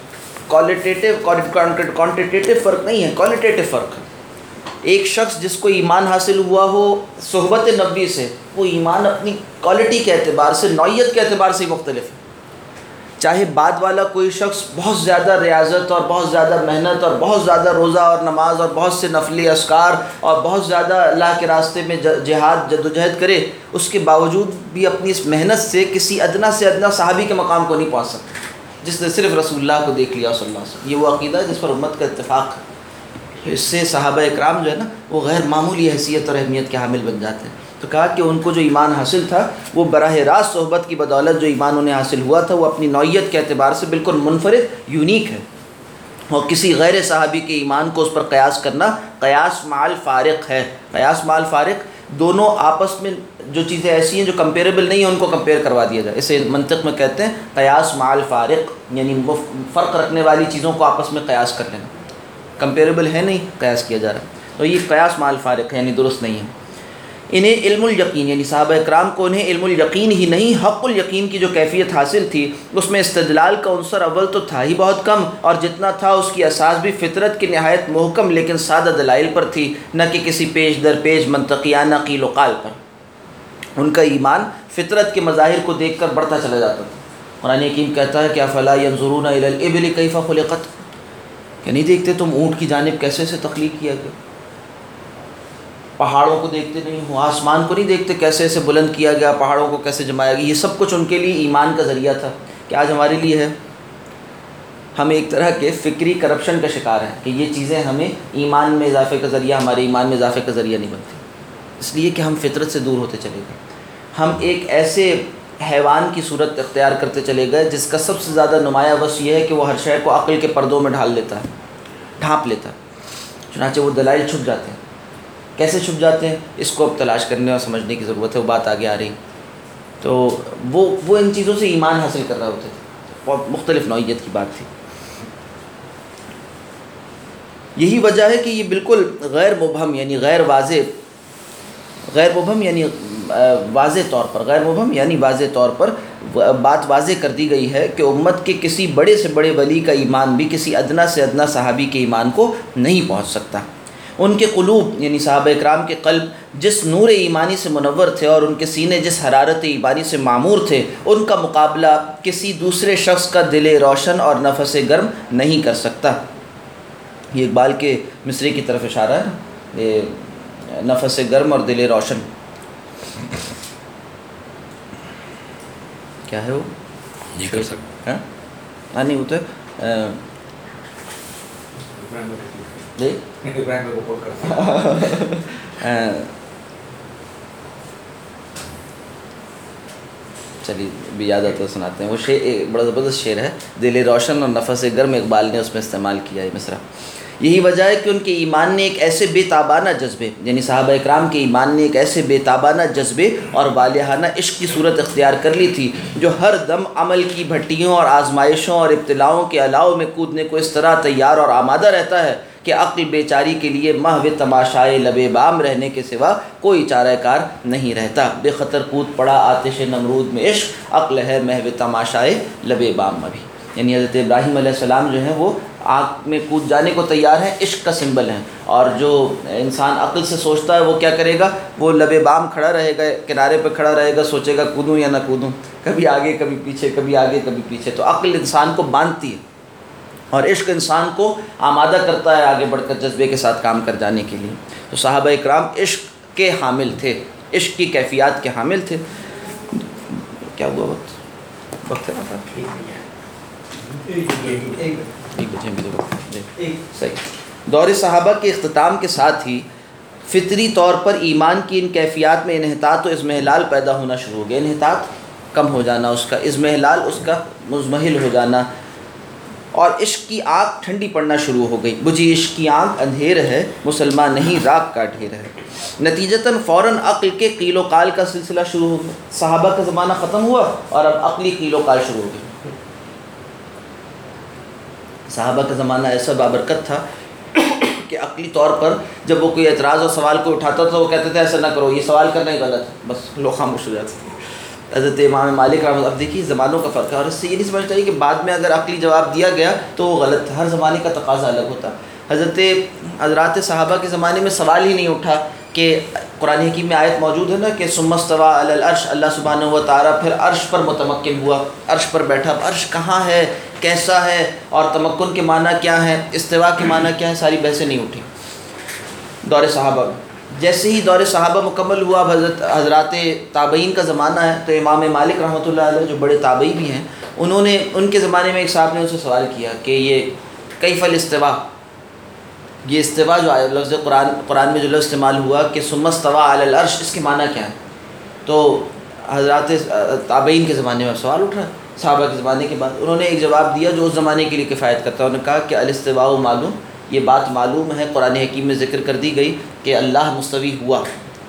کوانٹیٹیو فرق نہیں ہے، کوالٹیٹیو فرق ہے۔ ایک شخص جس کو ایمان حاصل ہوا ہو صحبت نبی سے، وہ ایمان اپنی کوالٹی کے اعتبار سے، نوعیت کے اعتبار سے ہی مختلف ہے۔ چاہے بعد والا کوئی شخص بہت زیادہ ریاضت اور بہت زیادہ محنت اور بہت زیادہ روزہ اور نماز اور بہت سے نفلی اذکار اور بہت زیادہ اللہ کے راستے میں جہاد جدوجہد کرے، اس کے باوجود بھی اپنی اس محنت سے کسی ادنا سے ادنا صحابی کے مقام کو نہیں پہنچ سکتا، جس نے صرف رسول اللہ کو دیکھ لیا صلی اللہ علیہ وسلم۔ یہ وہ عقیدہ ہے جس پر امت کا اتفاق ہے۔ اس سے صحابہ اکرام جو ہے نا وہ غیر معمولی حیثیت اور اہمیت کے حامل بن جاتے ہیں۔ تو کہا کہ ان کو جو ایمان حاصل تھا وہ براہ راست صحبت کی بدولت جو ایمان انہیں حاصل ہوا تھا، وہ اپنی نوعیت کے اعتبار سے بالکل منفرد، یونیک ہے، اور کسی غیر صحابی کے ایمان کو اس پر قیاس کرنا قیاس مع الفارق ہے۔ قیاس مع الفارق، دونوں آپس میں جو چیزیں ایسی ہیں جو کمپیریبل نہیں ہیں ان کو کمپیئر کروا دیا جائے، اسے منطق میں کہتے ہیں قیاس مع الفارق، یعنی فرق رکھنے والی چیزوں کو آپس میں قیاس کر لینا، کمپیریبل ہے نہیں، قیاس کیا جا رہا ہے، تو یہ قیاس مع الفارق ہے، یعنی درست نہیں ہے۔ انہیں علم الیقین، یعنی صحابہ اکرام کو انہیں علم الیقین ہی نہیں حق الیقین کی جو کیفیت حاصل تھی، اس میں استدلال کا عنصر اول تو تھا ہی بہت کم، اور جتنا تھا اس کی اساس بھی فطرت کی نہایت محکم لیکن سادہ دلائل پر تھی، نہ کہ کسی پیش در پیش منطقیانہ قیل و قال پر۔ ان کا ایمان فطرت کے مظاہر کو دیکھ کر بڑھتا چلا جاتا تھا۔ قرآن حکیم کہتا ہے کہ افلا ینظرون الی الابل کیف خلقت، کہ نہیں دیکھتے تم اونٹ کی جانب کیسے سے تخلیق کیا گیا، پہاڑوں کو دیکھتے نہیں ہو، آسمان کو نہیں دیکھتے کیسے اسے بلند کیا گیا، پہاڑوں کو کیسے جمایا گیا۔ یہ سب کچھ ان کے لیے ایمان کا ذریعہ تھا، کہ آج ہمارے لیے ہے۔ ہم ایک طرح کے فکری کرپشن کا شکار ہیں کہ یہ چیزیں ہمیں ایمان میں اضافے کا ذریعہ، ہمارے ایمان میں اضافے کا ذریعہ نہیں بنتی، اس لیے کہ ہم فطرت سے دور ہوتے چلے گئے۔ ہم ایک ایسے حیوان کی صورت اختیار کرتے چلے گئے جس کا سب سے زیادہ نمایاں وصف یہ ہے کہ وہ ہر شے کو عقل کے پردوں میں ڈھانپ لیتا ہے، چنانچہ وہ دلائل چھپ جاتے ہیں۔ کیسے چھپ جاتے ہیں اس کو اب تلاش کرنے اور سمجھنے کی ضرورت ہے، وہ بات آگے آ رہی۔ تو وہ ان چیزوں سے ایمان حاصل کر رہے ہوتے تھے، بہت مختلف نوعیت کی بات تھی۔ یہی وجہ ہے کہ یہ بالکل غیر مبہم یعنی غیر مبہم یعنی واضح طور پر، غیر مبہم یعنی واضح طور پر بات واضح کر دی گئی ہے کہ امت کے کسی بڑے سے بڑے ولی کا ایمان بھی کسی ادنا سے ادنا صحابی کے ایمان کو نہیں پہنچ سکتا۔ ان کے قلوب یعنی صحابہ اکرام کے قلب جس نور ایمانی سے منور تھے اور ان کے سینے جس حرارت ایمانی سے معمور تھے، ان کا مقابلہ کسی دوسرے شخص کا دل روشن اور نفس گرم نہیں کر سکتا۔ یہ اقبال کے مصرے کی طرف اشارہ ہے نا، یہ نفس گرم اور دل روشن کیا ہے وہ؟ یہ کر سکتے ہاں نہیں ہوتا چلیے بھی یاد آتا ہے سناتے ہیں۔ وہ شعر بڑا زبردست شعر ہے، دل روشن اور نفس گرم، اقبال نے اس میں استعمال کیا ہے مصرع۔ یہی وجہ ہے کہ ان کے ایمان نے ایک ایسے بے تابانہ جذبے یعنی صحابہ اکرام کے ایمان نے ایک ایسے بے تابانہ جذبے اور والہانہ عشق کی صورت اختیار کر لی تھی جو ہر دم عمل کی بھٹیوں اور آزمائشوں اور ابتلاؤں کے الاؤ میں کودنے کو اس طرح تیار اور آمادہ رہتا ہے کہ عقل بیچاری کے لیے محو تماشائے لب بام رہنے کے سوا کوئی چارہ کار نہیں رہتا۔ بے خطر کود پڑا آتش نمرود میں عشق، عقل ہے محو تماشائے لب بام ابھی۔ یعنی حضرت ابراہیم علیہ السلام جو ہیں وہ آگ میں کود جانے کو تیار ہیں، عشق کا سمبل ہیں، اور جو انسان عقل سے سوچتا ہے وہ کیا کرے گا، وہ لب بام کھڑا رہے گا، کنارے پہ کھڑا رہے گا، سوچے گا کودوں یا نہ کودوں، کبھی آگے کبھی پیچھے، کبھی آگے کبھی پیچھے۔ تو عقل انسان کو باندھتی ہے اور عشق انسان کو آمادہ کرتا ہے آگے بڑھ کر جذبے کے ساتھ کام کر جانے کے لیے۔ تو صحابہ اکرام عشق کے حامل تھے، عشق کی کیفیات کے حامل تھے۔ کیا ہوا وقت ہے نا صحیح۔ دور صحابہ کے اختتام کے ساتھ ہی فطری طور پر ایمان کی ان کیفیات میں انحطاط و اضمحلال پیدا ہونا شروع ہو گیا۔ انحطاط کم ہو جانا اس کا، اضمحلال اس کا مضمحل ہو جانا، اور عشق کی آنکھ ٹھنڈی پڑنا شروع ہو گئی۔ بجھی عشق کی آنکھ اندھیر ہے، مسلمان نہیں راک کا ڈھیر ہے۔ نتیجتاً فوراً عقل کے قیل و قال کا سلسلہ شروع ہو گیا۔ صحابہ کا زمانہ ختم ہوا اور اب عقلی قیل و قال شروع ہو گئی۔ صحابہ کا زمانہ ایسا بابرکت تھا کہ عقلی طور پر جب وہ کوئی اعتراض اور سوال کو اٹھاتا تھا وہ کہتے تھے ایسا نہ کرو، یہ سوال کرنا ہی غلط ہے، بس لوگ خاموش ہو جاتے تھے۔ حضرت امام مالک رحمۃ اللہ، اب دیکھیے زمانوں کا فرق ہے، اور اس سے یہ نہیں سمجھنا چاہیے کہ بعد میں اگر عقلی جواب دیا گیا تو وہ غلط تھا، ہر زمانے کا تقاضا الگ ہوتا۔ حضرات صحابہ کے زمانے میں سوال ہی نہیں اٹھا کہ قرآن حکیم میں آیت موجود ہے نا کہ ثم استویٰ علی العرش، اللہ سبحانہ و تعالیٰ پھر عرش پر متمکن ہوا، عرش پر بیٹھا۔ عرش کہاں ہے، کیسا ہے، اور تمکن کے معنی کیا ہے، استوا کے معنی کیا ہے، ساری بحثیں نہیں اٹھی دور صحابہ میں۔ جیسے ہی دور صحابہ مکمل ہوا، اب حضرات تابعین کا زمانہ ہے، تو امام مالک رحمۃ اللہ علیہ جو بڑے تابعی بھی ہیں، انہوں نے ان کے زمانے میں ایک صاحب نے ان سے سوال کیا کہ یہ کیف الاستوا، یہ استوا جو آیا لفظ قرآن میں جو لفظ استعمال ہوا کہ ثم استویٰ علی العرش، اس کے معنی کیا ہے؟ تو حضرات تابعین کے زمانے میں سوال اٹھ رہا ہے، صحابہ کے زمانے کے بعد انہوں نے ایک جواب دیا جو اس زمانے کے لیے کفایت کرتا ہے۔ انہوں نے کہا کہ الاستواء معلوم، یہ بات معلوم ہے، قرآن حکیم میں ذکر کر دی گئی کہ اللہ مستوی ہوا،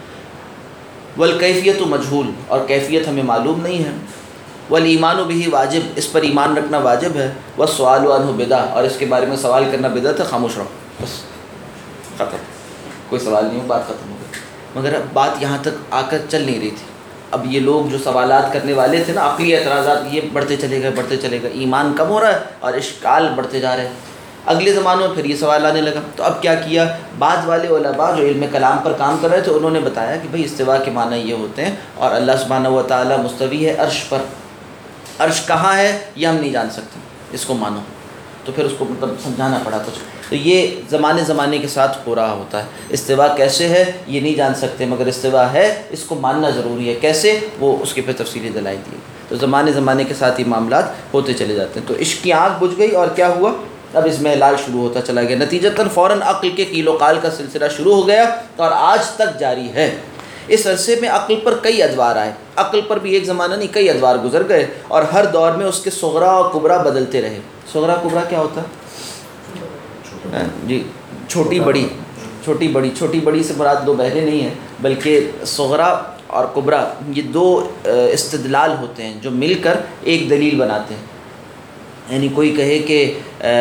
والکیفیت مجہول، اور کیفیت ہمیں معلوم نہیں ہے، والایمان بہ واجب، اس پر ایمان رکھنا واجب ہے، والسؤال عنہ بدعہ، اور اس کے بارے میں سوال کرنا بدعت ہے، خاموش رہو، بس ختم، کوئی سوال نہیں ہو، بات ختم ہو گئی۔ مگر اب بات یہاں تک آ کر چل نہیں رہی تھی۔ اب یہ لوگ جو سوالات کرنے والے تھے نا، عقلی اعتراضات، یہ بڑھتے چلے گئے، ایمان کم ہو رہا ہے اور اشکال بڑھتے جا رہے ہیں۔ اگلے زمانوں میں پھر یہ سوال آنے لگا، تو اب کیا کیا، بعض والے علماء جو علم کلام پر کام کر رہے تھے انہوں نے بتایا کہ بھئی استوا کے معنی یہ ہوتے ہیں، اور اللہ سبحانہ و تعالیٰ مستوی ہے عرش پر، عرش کہاں ہے یہ ہم نہیں جان سکتے، اس کو مانو۔ تو پھر اس کو مطلب سمجھانا پڑا کچھ۔ تو یہ زمانے کے ساتھ ہو رہا ہوتا ہے۔ استوا کیسے ہے یہ نہیں جان سکتے، مگر استوا ہے اس کو ماننا ضروری ہے، کیسے، وہ اس کے پھر تفصیلی دلائل دیے۔ تو زمانے کے ساتھ یہ معاملات ہوتے چلے جاتے ہیں۔ تو عشق کی آنکھ بجھ گئی اور کیا ہوا، اب اس میں ہلال شروع ہوتا چلا گیا۔ نتیجتاً فوراً عقل کے قیل و قال کا سلسلہ شروع ہو گیا اور آج تک جاری ہے۔ اس عرصے میں عقل پر کئی ادوار آئے، عقل پر بھی ایک زمانہ نہیں کئی ادوار گزر گئے، اور ہر دور میں اس کے صغرا اور کبرا بدلتے رہے۔ صغرا کبرا کیا ہوتا ہے؟ جی چھوٹی چھوٹی بڑی سے مراد دو بحریں نہیں ہیں، بلکہ صغرا اور کبرا یہ دو استدلال ہوتے ہیں جو مل کر ایک دلیل بناتے ہیں. یعنی کوئی کہے کہ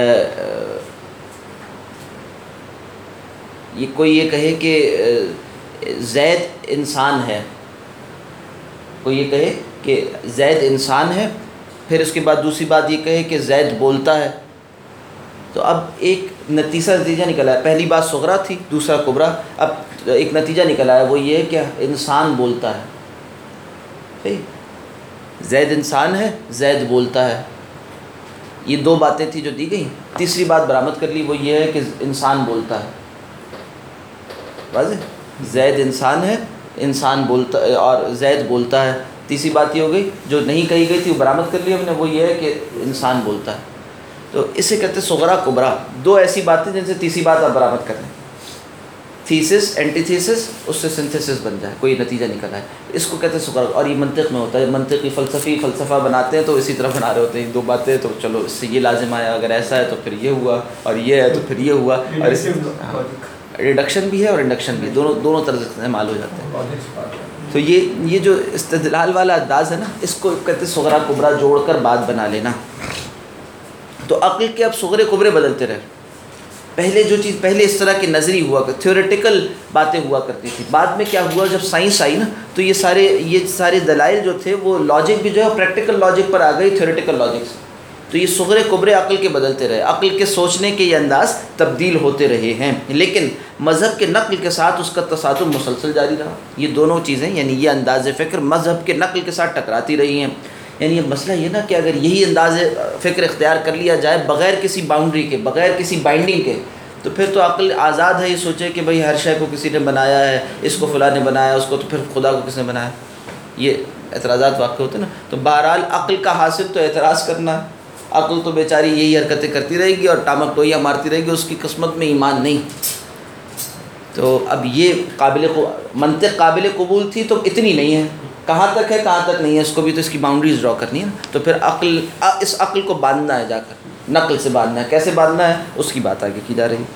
یہ کہے کہ زید انسان ہے، کوئی یہ کہے کہ زید انسان ہے، پھر اس کے بعد دوسری بات یہ کہے کہ زید بولتا ہے، تو اب ایک نتیجہ نکلا ہے. پہلی بات صغرا تھی، دوسرا کبرا. اب ایک نتیجہ نکلا ہے، وہ یہ ہے کہ انسان بولتا ہے. صحیح، زید انسان ہے، زید بولتا ہے. یہ دو باتیں تھیں جو دی گئیں. تیسری بات برآمد کر لی، وہ یہ ہے کہ انسان بولتا ہے. واضح، زید انسان ہے، انسان بولتا ہے اور زید بولتا ہے. تیسری بات یہ ہو گئی جو نہیں کہی گئی تھی وہ برآمد کر لی ہم نے، وہ یہ ہے کہ انسان بولتا ہے. تو اسے کہتے ہیں صغرا کبرا. دو ایسی باتیں جن سے تیسری بات آپ برآمد کر لیں. تھیسس اینٹی تھیسس، اس سے سنتھیسس بن جائے، کوئی نتیجہ نکل آئے، اس کو کہتے ہیں صغرا. اور یہ منطق میں ہوتا ہے، منطقی فلسفہ بناتے ہیں تو اسی طرح بنا رہے ہوتے ہیں. دو باتیں تو چلو اس سے یہ لازم آیا، اگر ایسا ہے تو پھر یہ ہوا، اور یہ ہے تو پھر یہ ہوا. اور ریڈکشن بھی ہے اور انڈکشن بھی، دونوں طرح سے استعمال ہو جاتے ہیں. تو یہ جو استدلال والا انداز ہے نا، اس کو کہتے ہیں صغرا کبرا، جوڑ کر بات بنا لینا. تو عقل کے اب صغرے کبرے بدلتے رہے. پہلے اس طرح کی نظری ہوا کرتی، تھیوریٹیکل باتیں ہوا کرتی تھی. بعد میں کیا ہوا، جب سائنس آئی نا تو یہ سارے دلائل جو تھے وہ لاجک بھی جو ہے پریکٹیکل لاجک پر آ گئی، تھیوریٹیکل لاجک سے. تو یہ صغرے کبرے عقل کے بدلتے رہے، عقل کے سوچنے کے یہ انداز تبدیل ہوتے رہے ہیں. لیکن مذہب کے نقل کے ساتھ اس کا تصادم مسلسل جاری رہا. یہ دونوں چیزیں، یعنی یہ انداز فکر مذہب کے نقل کے ساتھ ٹکراتی رہی ہیں. یعنی یہ مسئلہ یہ نا کہ اگر یہی انداز فکر اختیار کر لیا جائے بغیر کسی باؤنڈری کے، بغیر کسی بائنڈنگ کے، تو پھر تو عقل آزاد ہے یہ سوچے کہ بھئی ہر شے کو کسی نے بنایا ہے، اس کو فلاں نے بنایا، اس کو تو پھر خدا کو کس نے بنایا. یہ اعتراضات واقع ہوتے ہیں نا. تو بہرحال عقل کا حاصل تو اعتراض کرنا ہے. عقل تو بیچاری یہی حرکتیں کرتی رہے گی اور ٹامک ٹوئیاں مارتی رہے گی، اس کی قسمت میں ایمان نہیں. تو اب یہ منطق قابل قبول تھی تو اتنی نہیں ہے، کہاں تک ہے کہاں تک نہیں ہے، اس کو بھی تو اس کی باؤنڈریز ڈرا کرنی ہے نا. تو پھر اس عقل کو باندھنا ہے، جا کر نقل سے باندھنا ہے. کیسے باندھنا ہے اس کی بات آگے کی جا رہی.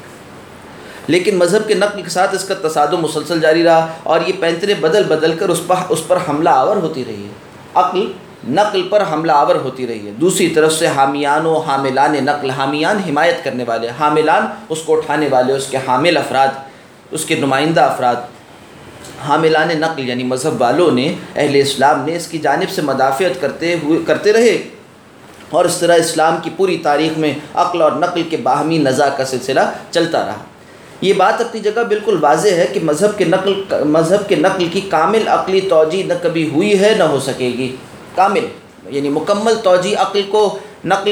لیکن مذہب کے نقل کے ساتھ اس کا تصادم مسلسل جاری رہا اور یہ پینتریں بدل کر اس پر حملہ آور ہوتی رہی ہے. عقل نقل پر حملہ آور ہوتی رہی ہے. دوسری طرف سے حامیان و حاملان نقل، حامیان حمایت کرنے والے، حاملان اس کو اٹھانے والے، اس کے حامل افراد، اس کے نمائندہ افراد. حاملان نقل یعنی مذہب والوں نے، اہل اسلام نے اس کی جانب سے مدافعت کرتے رہے، اور اس طرح اسلام کی پوری تاریخ میں عقل اور نقل کے باہمی نزاع کا سلسلہ چلتا رہا. یہ بات اپنی جگہ بالکل واضح ہے کہ مذہب کے نقل کی کامل عقلی توجیہ نہ کبھی ہوئی ہے نہ ہو سکے گی. کامل یعنی مکمل توجیہ عقل کو عقل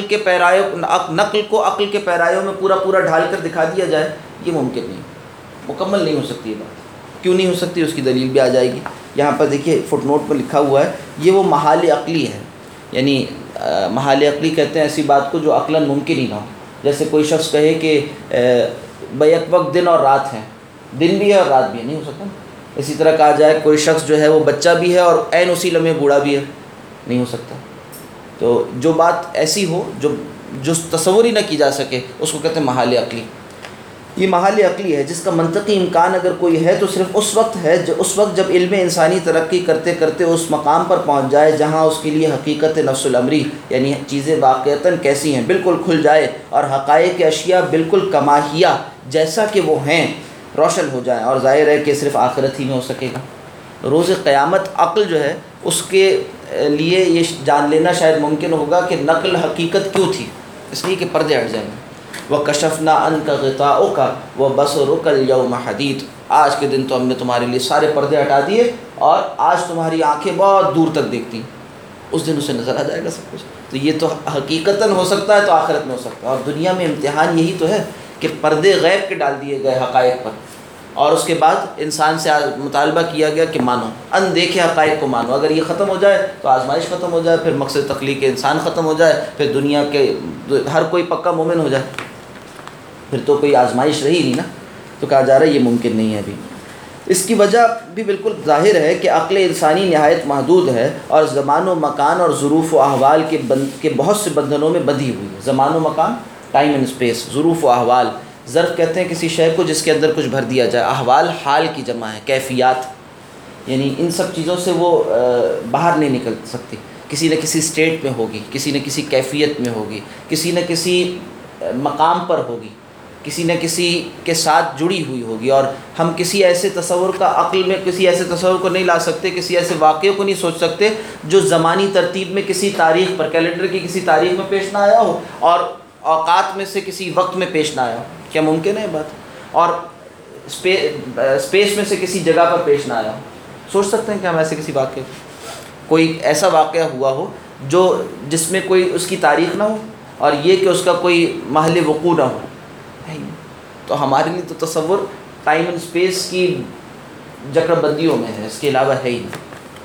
کے پیرایوں میں پورا ڈھال کر دکھا دیا جائے، یہ ممکن نہیں، مکمل نہیں ہو سکتی. یہ بات کیوں نہیں ہو سکتی، اس کی دلیل بھی آ جائے گی. یہاں پر دیکھیے فٹ نوٹ پر لکھا ہوا ہے، یہ وہ محال عقلی ہے. یعنی محال عقلی کہتے ہیں ایسی بات کو جو عقلاً ممکن ہی نہ ہو. جیسے کوئی شخص کہے کہ بیک وقت دن اور رات ہیں، دن بھی ہے اور رات بھی ہے، نہیں ہو سکتا. اسی طرح کہا جائے کوئی شخص جو ہے وہ بچہ بھی ہے اور عین اسی لمحے بوڑھا بھی ہے، نہیں ہو سکتا. تو جو بات ایسی ہو جو تصور ہی نہ کی جا سکے، اس کو کہتے ہیں محال عقلی. یہ محال عقلی ہے جس کا منطقی امکان اگر کوئی ہے تو صرف اس وقت جب علم انسانی ترقی کرتے کرتے اس مقام پر پہنچ جائے جہاں اس کے لیے حقیقت نفس الامری، یعنی چیزیں واقعتاً کیسی ہیں، بالکل کھل جائے اور حقائق اشیاء بالکل کماہیہ جیسا کہ وہ ہیں روشن ہو جائیں. اور ظاہر ہے کہ صرف آخرت ہی میں ہو سکے گا. روز قیامت عقل جو ہے اس کے لیے یہ جان لینا شاید ممکن ہوگا کہ نقل حقیقت کیوں تھی، اس لیے کہ پردے ہٹ جائیں گے. وَكَشَفْنَا عَنْكَ غِطَاءَكَ وَبَصَرُكَ الْيَوْمَ حَدِيدٌ، آج کے دن تو ہم نے تمہارے لیے سارے پردے ہٹا دیے اور آج تمہاری آنکھیں بہت دور تک دیکھتی ہیں. اس دن اسے نظر آ جائے گا سب کچھ. تو یہ تو حقیقتاً ہو سکتا ہے تو آخرت میں ہو سکتا ہے. اور دنیا میں امتحان یہی تو ہے کہ پردے غیب کے ڈال دیے گئے حقائق پر، اور اس کے بعد انسان سے مطالبہ کیا گیا کہ مانو، اندیکھے حقائق کو مانو. اگر یہ ختم ہو جائے تو آزمائش ختم ہو جائے، پھر مقصد تخلیق انسان ختم ہو جائے، پھر دنیا کے ہر کوئی پکا مومن ہو جائے، پھر تو کوئی آزمائش رہی نہیں نا. تو کہا جا رہا ہے یہ ممکن نہیں ہے ابھی. اس کی وجہ بھی بالکل ظاہر ہے کہ عقل انسانی نہایت محدود ہے اور زمان و مکان اور ظروف و احوال کے بہت سے بندھنوں میں بندھی ہوئی ہے. زمان و مکان، ٹائم اینڈ اسپیس، ظروف و احوال ظرف کہتے ہیں کسی شے کو جس کے اندر کچھ بھر دیا جائے. احوال حال کی جمع ہے. کیفیات یعنی ان سب چیزوں سے وہ باہر نہیں نکل سکتی. کسی نہ کسی اسٹیٹ میں ہوگی, کسی نہ کسی کیفیت میں ہوگی, کسی نہ کسی مقام پر ہوگی, کسی نہ کسی کے ساتھ جڑی ہوئی ہوگی. اور ہم کسی ایسے تصور کا عقل میں کسی ایسے تصور کو نہیں لا سکتے, کسی ایسے واقعے کو نہیں سوچ سکتے جو زمانی ترتیب میں کسی تاریخ پر, کیلنڈر کی کسی تاریخ میں پیش نہ آیا ہو اور اوقات میں سے کسی وقت میں پیش نہ آیا ہو. کیا ممکن ہے بات؟ اور اسپیس میں سے کسی جگہ پر پیش نہ آیا ہو. سوچ سکتے ہیں کہ ہم ایسے کسی واقعے, کوئی ایسا واقعہ ہوا ہو جس میں کوئی اس کی تاریخ نہ ہو اور یہ کہ اس کا کوئی محل وقوع نہ ہو؟ تو ہمارے لیے تو تصور ٹائم اینڈ اسپیس کی جکڑ بندیوں میں ہے, اس کے علاوہ ہے ہی نہیں.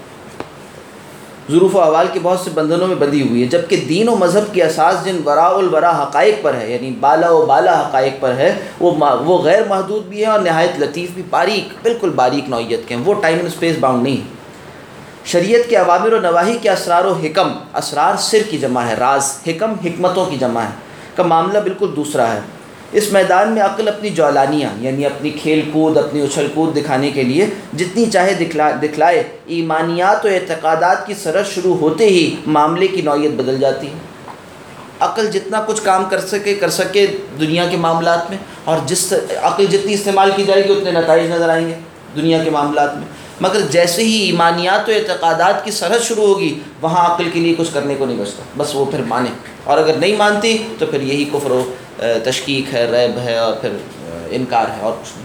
ظروف و احوال کے بہت سے بندھنوں میں بندھی ہوئی ہے, جبکہ دین و مذہب کی اساس جن وراء الورا حقائق پر ہے, یعنی بالا و بالا حقائق پر ہے, وہ غیر محدود بھی ہیں اور نہایت لطیف بھی, باریک, بالکل باریک نوعیت کے ہیں. وہ ٹائم اینڈ اسپیس باؤنڈ نہیں ہے. شریعت کے اوامر و نواہی کے اسرار و حکم, اسرار سر کی جمع ہے, راز, حکم حکمتوں کی جمع ہے, کا معاملہ بالکل دوسرا ہے. اس میدان میں عقل اپنی جولانیاں یعنی اپنی کھیل کود, اپنی اچھل کود دکھانے کے لیے جتنی چاہے دکھلائے. ایمانیات و اعتقادات کی سرحد شروع ہوتے ہی معاملے کی نوعیت بدل جاتی ہے. عقل جتنا کچھ کام کر سکے دنیا کے معاملات میں, اور عقل جتنی استعمال کی جائے گی اتنے نتائج نظر آئیں گے دنیا کے معاملات میں. مگر جیسے ہی ایمانیات و اعتقادات کی سرحد شروع ہوگی وہاں عقل کے لیے کچھ کرنے کو نہیں بچتا, بس وہ پھر مانے, اور اگر نہیں مانتی تو پھر یہی کفر و تشکیک ہے, ریب ہے اور پھر انکار ہے, اور کچھ نہیں.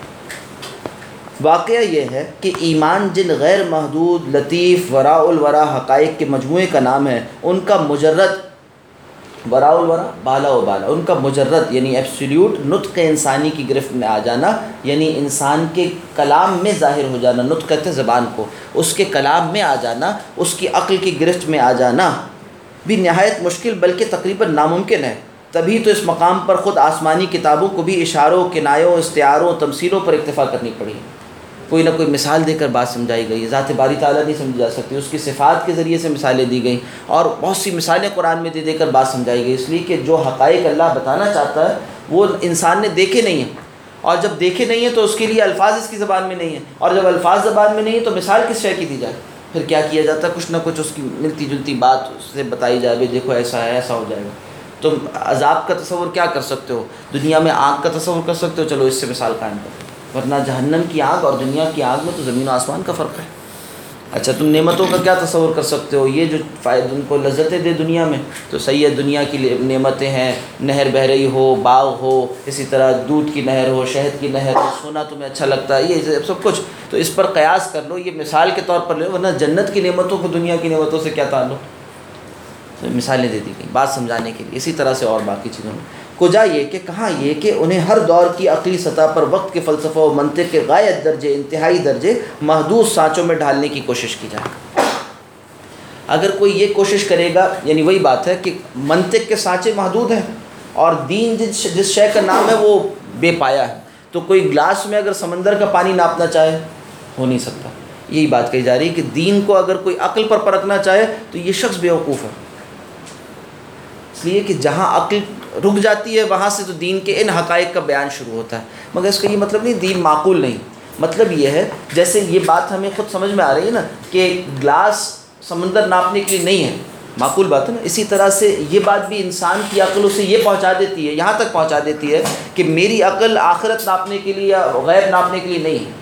واقعہ یہ ہے کہ ایمان جن غیر محدود, لطیف, وراء الورا حقائق کے مجموعے کا نام ہے, ان کا مجرد وراء الورا, بالا و بالا, ان کا مجرد یعنی ایبسلیوٹ نطق انسانی کی گرفت میں آ جانا, یعنی انسان کے کلام میں ظاہر ہو جانا, نطق کہتے ہیں زبان کو, اس کے کلام میں آ جانا, اس کی عقل کی گرفت میں آ جانا بھی نہایت مشکل بلکہ تقریباً ناممکن ہے. تبھی تو اس مقام پر خود آسمانی کتابوں کو بھی اشاروں, کنایوں, استعاروں, تمثیلوں پر اکتفا کرنی پڑی. کوئی نہ کوئی مثال دے کر بات سمجھائی گئی. ذات باری تعالیٰ نہیں سمجھی جا سکتی, اس کی صفات کے ذریعے سے مثالیں دی گئیں, اور بہت سی مثالیں قرآن میں دے کر بات سمجھائی گئی, اس لیے کہ جو حقائق اللہ بتانا چاہتا ہے وہ انسان نے دیکھے نہیں ہیں, اور جب دیکھے نہیں ہیں تو اس کے لیے الفاظ اس کی زبان میں نہیں ہیں, اور جب الفاظ زبان میں نہیں ہیں تو مثال کس شے کی دی جائے؟ پھر کیا کیا جاتا ہے, کچھ نہ کچھ اس کی ملتی جلتی بات اس سے بتائی جائے, دیکھو ایسا ہے, ایسا ہو جائے گا. تم عذاب کا تصور کیا کر سکتے ہو؟ دنیا میں آگ کا تصور کر سکتے ہو, چلو اس سے مثال قائم کرو, ورنہ جہنم کی آگ اور دنیا کی آگ میں تو زمین و آسمان کا فرق ہے. اچھا تم نعمتوں کا کیا تصور کر سکتے ہو؟ یہ جو ان کو لذتیں دے دنیا میں, تو صحیح ہے دنیا کی نعمتیں ہیں, نہر بہہ رہی ہو, باغ ہو, اسی طرح دودھ کی نہر ہو, شہد کی نہر ہو, سونا تمہیں اچھا لگتا ہے, یہ سب کچھ تو اس پر قیاس کر لو, یہ مثال کے طور پر لو, ورنہ جنت کی نعمتوں کو دنیا کی نعمتوں سے کیا تعلق؟ مثالیں دے دی گئیں بات سمجھانے کے لیے. اسی طرح سے اور باقی چیزوں میں کجا یہ کہ کہاں یہ کہ انہیں ہر دور کی عقلی سطح پر وقت کے فلسفہ و منطق کے غایت درجے, انتہائی درجے محدود سانچوں میں ڈھالنے کی کوشش کی جائے. اگر کوئی یہ کوشش کرے گا, یعنی وہی بات ہے کہ منطق کے سانچے محدود ہیں اور دین جس شے کا نام ہے وہ بے پایا ہے, تو کوئی گلاس میں اگر سمندر کا پانی ناپنا چاہے ہو نہیں سکتا. یہی بات کہی جا رہی ہے کہ دین کو اگر کوئی عقل پر پرکھنا چاہے تو یہ شخص بیوقوف ہے, اس لیے کہ جہاں عقل رک جاتی ہے وہاں سے تو دین کے ان حقائق کا بیان شروع ہوتا ہے. مگر اس کا یہ مطلب نہیں دین معقول نہیں, مطلب یہ ہے جیسے یہ بات ہمیں خود سمجھ میں آ رہی ہے نا کہ گلاس سمندر ناپنے کے لیے نہیں ہے, معقول بات ہے نا, اسی طرح سے یہ بات بھی انسان کی عقل اسے یہ پہنچا دیتی ہے, یہاں تک پہنچا دیتی ہے کہ میری عقل آخرت ناپنے کے لیے یا غیب ناپنے کے لیے نہیں ہے.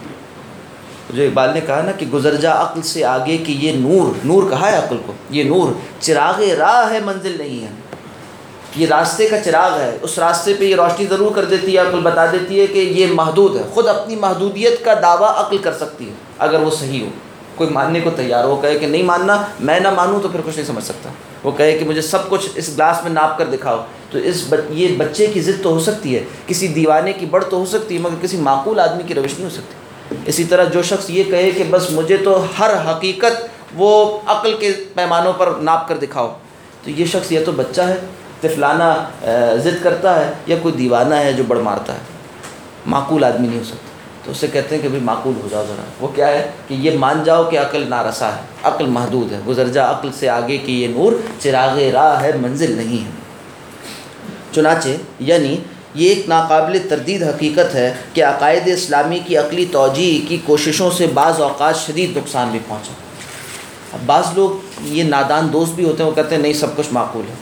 جو اقبال نے کہا نا کہ گزر جا عقل سے آگے کہ یہ نور, نور کہا ہے عقل کو, یہ نور چراغ راہ ہے منزل نہیں ہے, یہ راستے کا چراغ ہے, اس راستے پہ یہ روشنی ضرور کر دیتی ہے, عقل بتا دیتی ہے کہ یہ محدود ہے. خود اپنی محدودیت کا دعویٰ عقل کر سکتی ہے اگر وہ صحیح ہو. کوئی ماننے کو تیار ہو, کہے کہ نہیں ماننا, میں نہ مانوں تو پھر کچھ نہیں سمجھ سکتا. وہ کہے کہ مجھے سب کچھ اس گلاس میں ناپ کر دکھاؤ, تو یہ بچے کی ضد تو ہو سکتی ہے, کسی دیوانے کی بڑھ تو ہو سکتی ہے, مگر کسی معقول آدمی کی روش نہیں ہو سکتی. اسی طرح جو شخص یہ کہے کہ بس مجھے تو ہر حقیقت وہ عقل کے پیمانوں پر ناپ کر دکھاؤ, تو یہ شخص یا تو بچہ ہے, طفلانہ ضد کرتا ہے, یا کوئی دیوانہ ہے جو بڑھ مارتا ہے, معقول آدمی نہیں ہو سکتا. تو اسے کہتے ہیں کہ بھئی معقول ہو جاؤ ذرا. وہ کیا ہے کہ یہ مان جاؤ کہ عقل نارسا ہے, عقل محدود ہے, گزر جا عقل سے آگے کہ یہ نور چراغ راہ ہے منزل نہیں ہے. چنانچہ یعنی یہ ایک ناقابل تردید حقیقت ہے کہ عقائد اسلامی کی عقلی توجیہ کی کوششوں سے بعض اوقات شدید نقصان بھی پہنچا۔ اب بعض لوگ یہ نادان دوست بھی ہوتے ہیں، وہ کہتے ہیں نہیں سب کچھ معقول ہے۔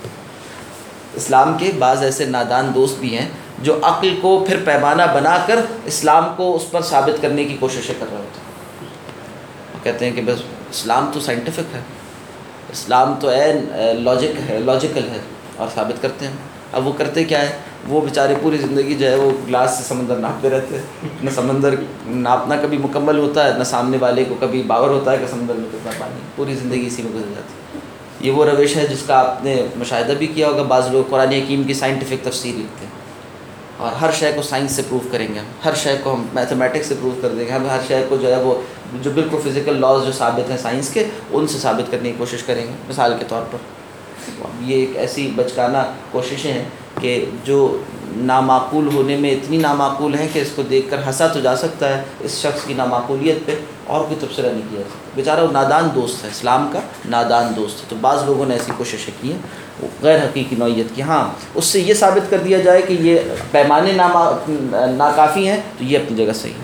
اسلام کے بعض ایسے نادان دوست بھی ہیں جو عقل کو پھر پیمانہ بنا کر اسلام کو اس پر ثابت کرنے کی کوششیں کر رہے ہوتے ہیں۔ وہ کہتے ہیں کہ بس اسلام تو سائنٹیفک ہے، اسلام تو لاجیکل ہے، اور ثابت کرتے ہیں۔ اب وہ کرتے کیا ہے، وہ بیچارے پوری زندگی جو ہے وہ گلاس سے سمندر ناپتے رہتے ہیں، نہ سمندر ناپنا کبھی مکمل ہوتا ہے، نہ سامنے والے کو کبھی باور ہوتا ہے کہ سمندر میں کتنا پانی، پوری زندگی اسی میں گزر جاتی ہے۔ یہ وہ روش ہے جس کا آپ نے مشاہدہ بھی کیا ہوگا، بعض لوگ قرآن حکیم کی سائنٹیفک تفسیر لکھتے ہیں اور ہر شے کو سائنس سے پروف کریں گے، ہر شے کو ہم میتھمیٹکس سے پروف کر دیں گے، ہم ہر شے کو جو ہے وہ جو بالکل فزیکل لاز جو ثابت ہیں سائنس کے، ان سے ثابت کرنے کی کوشش کریں گے۔ مثال کے طور پر یہ ایک ایسی بچکانہ کوششیں ہیں کہ جو نامعقول ہونے میں اتنی نامعقول ہیں کہ اس کو دیکھ کر ہنسا تو جا سکتا ہے، اس شخص کی نامعقولیت پہ اور کوئی تبصرہ نہیں کیا جاتا۔ بیچارہ وہ نادان دوست ہے، اسلام کا نادان دوست ہے۔ تو بعض لوگوں نے ایسی کوششیں کی ہیں غیر حقیقی نوعیت کی، ہاں اس سے یہ ثابت کر دیا جائے کہ یہ پیمانے ناکافی ہیں تو یہ اپنی جگہ صحیح ہے۔